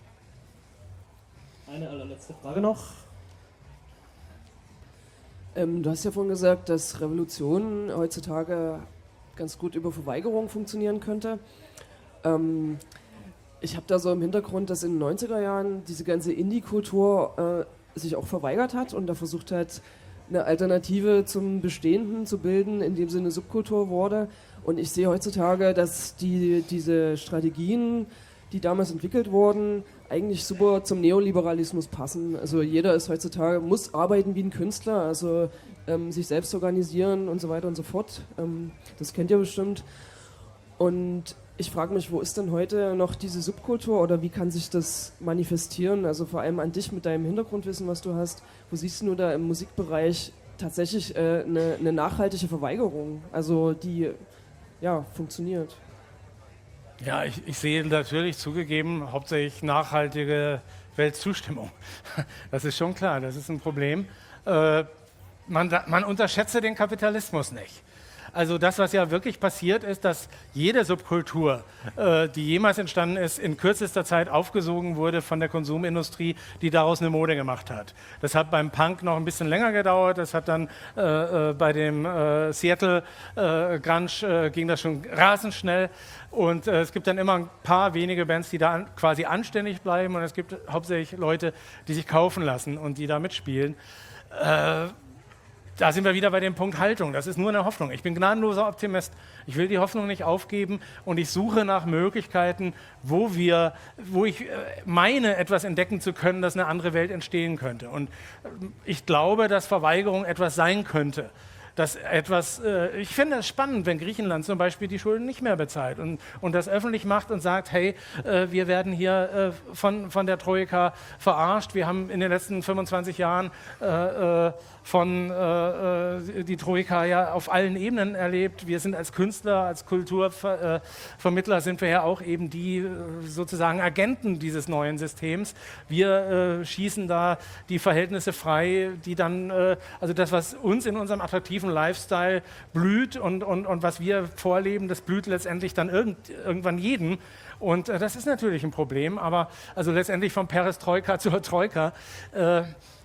S14: Eine allerletzte Frage noch.
S19: Ähm, du hast ja vorhin gesagt, dass Revolution heutzutage ganz gut über Verweigerung funktionieren könnte. Ähm, ich habe da so im Hintergrund, dass in den neunziger Jahren diese ganze Indie-Kultur äh, sich auch verweigert hat und da versucht hat, eine Alternative zum Bestehenden zu bilden, indem sie eine Subkultur wurde. Und ich sehe heutzutage, dass die, diese Strategien, die damals entwickelt wurden, eigentlich super zum Neoliberalismus passen. Also jeder ist heutzutage, muss arbeiten wie ein Künstler, also ähm, sich selbst organisieren und so weiter und so fort. Ähm, das kennt ihr bestimmt. Und ich frage mich, wo ist denn heute noch diese Subkultur oder wie kann sich das manifestieren? Also vor allem an dich mit deinem Hintergrundwissen, was du hast. Wo siehst du da im Musikbereich tatsächlich äh, eine, eine nachhaltige Verweigerung, also die ja, funktioniert?
S1: Ja, ich, ich sehe natürlich zugegeben hauptsächlich nachhaltige Weltzustimmung. Das ist schon klar, das ist ein Problem. Äh, man, man unterschätze den Kapitalismus nicht. Also das, was ja wirklich passiert ist, dass jede Subkultur, äh, die jemals entstanden ist, in kürzester Zeit aufgesogen wurde von der Konsumindustrie, die daraus eine Mode gemacht hat. Das hat beim Punk noch ein bisschen länger gedauert, das hat dann äh, äh, bei dem äh, Seattle äh, Grunge äh, ging das schon rasend schnell. Und äh, es gibt dann immer ein paar wenige Bands, die da an, quasi anständig bleiben, und es gibt hauptsächlich Leute, die sich kaufen lassen und die da mitspielen. Äh, Da sind wir wieder bei dem Punkt Haltung. Das ist nur eine Hoffnung. Ich bin gnadenloser Optimist. Ich will die Hoffnung nicht aufgeben und ich suche nach Möglichkeiten, wo wir, wo ich meine, etwas entdecken zu können, dass eine andere Welt entstehen könnte. Und ich glaube, dass Verweigerung etwas sein könnte. Dass etwas, äh, ich finde es spannend, wenn Griechenland zum Beispiel die Schulden nicht mehr bezahlt und, und das öffentlich macht und sagt, hey, äh, wir werden hier äh, von, von der Troika verarscht. Wir haben in den letzten fünfundzwanzig Jahren äh, äh, von äh, die Troika ja auf allen Ebenen erlebt. Wir sind als Künstler, als Kulturvermittler sind wir ja auch eben die äh, sozusagen Agenten dieses neuen Systems. Wir äh, schießen da die Verhältnisse frei, die dann, äh, also das, was uns in unserem attraktiven Lifestyle blüht und, und, und was wir vorleben, das blüht letztendlich dann irgend, irgendwann jedem. Und äh, das ist natürlich ein Problem, aber also letztendlich von Perestroika zur Troika. Äh,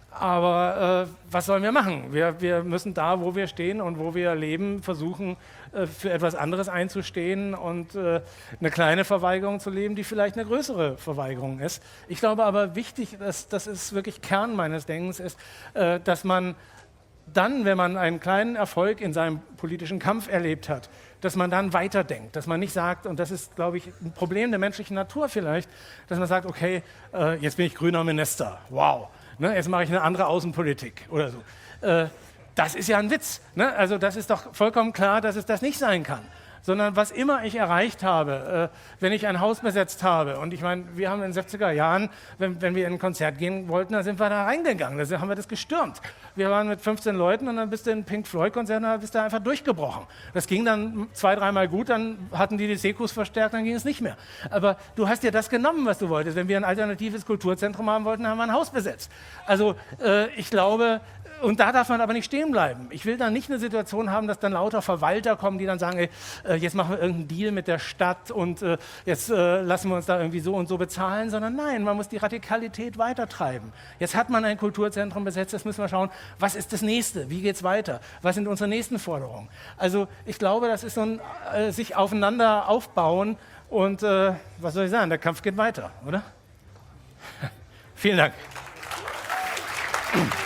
S1: aber äh, was sollen wir machen? Wir, wir müssen da, wo wir stehen und wo wir leben, versuchen, äh, für etwas anderes einzustehen und äh, eine kleine Verweigerung zu leben, die vielleicht eine größere Verweigerung ist. Ich glaube aber wichtig, dass, das ist wirklich Kern meines Denkens, ist, äh, dass man dann, wenn man einen kleinen Erfolg in seinem politischen Kampf erlebt hat, dass man dann weiterdenkt, dass man nicht sagt, und das ist, glaube ich, ein Problem der menschlichen Natur vielleicht, dass man sagt, okay, äh, jetzt bin ich grüner Minister, wow, ne, jetzt mache ich eine andere Außenpolitik oder so. Äh, das ist ja ein Witz, ne? Also das ist doch vollkommen klar, dass es das nicht sein kann. Sondern was immer ich erreicht habe, äh, wenn ich ein Haus besetzt habe, und ich meine, wir haben in den sechziger Jahren, wenn, wenn wir in ein Konzert gehen wollten, dann sind wir da reingegangen, da haben wir das gestürmt. Wir waren mit fünfzehn Leuten und dann bist du in ein Pink Floyd-Konzert und dann bist du einfach durchgebrochen. Das ging dann zwei, dreimal gut, dann hatten die die Sekus verstärkt, dann ging es nicht mehr. Aber du hast dir das genommen, was du wolltest. Wenn wir ein alternatives Kulturzentrum haben wollten, haben wir ein Haus besetzt. Also äh, ich glaube, und da darf man aber nicht stehen bleiben. Ich will dann nicht eine Situation haben, dass dann lauter Verwalter kommen, die dann sagen, ey, äh, jetzt machen wir irgendeinen Deal mit der Stadt und äh, jetzt äh, lassen wir uns da irgendwie so und so bezahlen, sondern nein, man muss die Radikalität weitertreiben. Jetzt hat man ein Kulturzentrum besetzt, jetzt müssen wir schauen, was ist das Nächste, wie geht es weiter, was sind unsere nächsten Forderungen. Also ich glaube, das ist so ein äh, sich aufeinander aufbauen und äh, was soll ich sagen, der Kampf geht weiter, oder? Vielen Dank.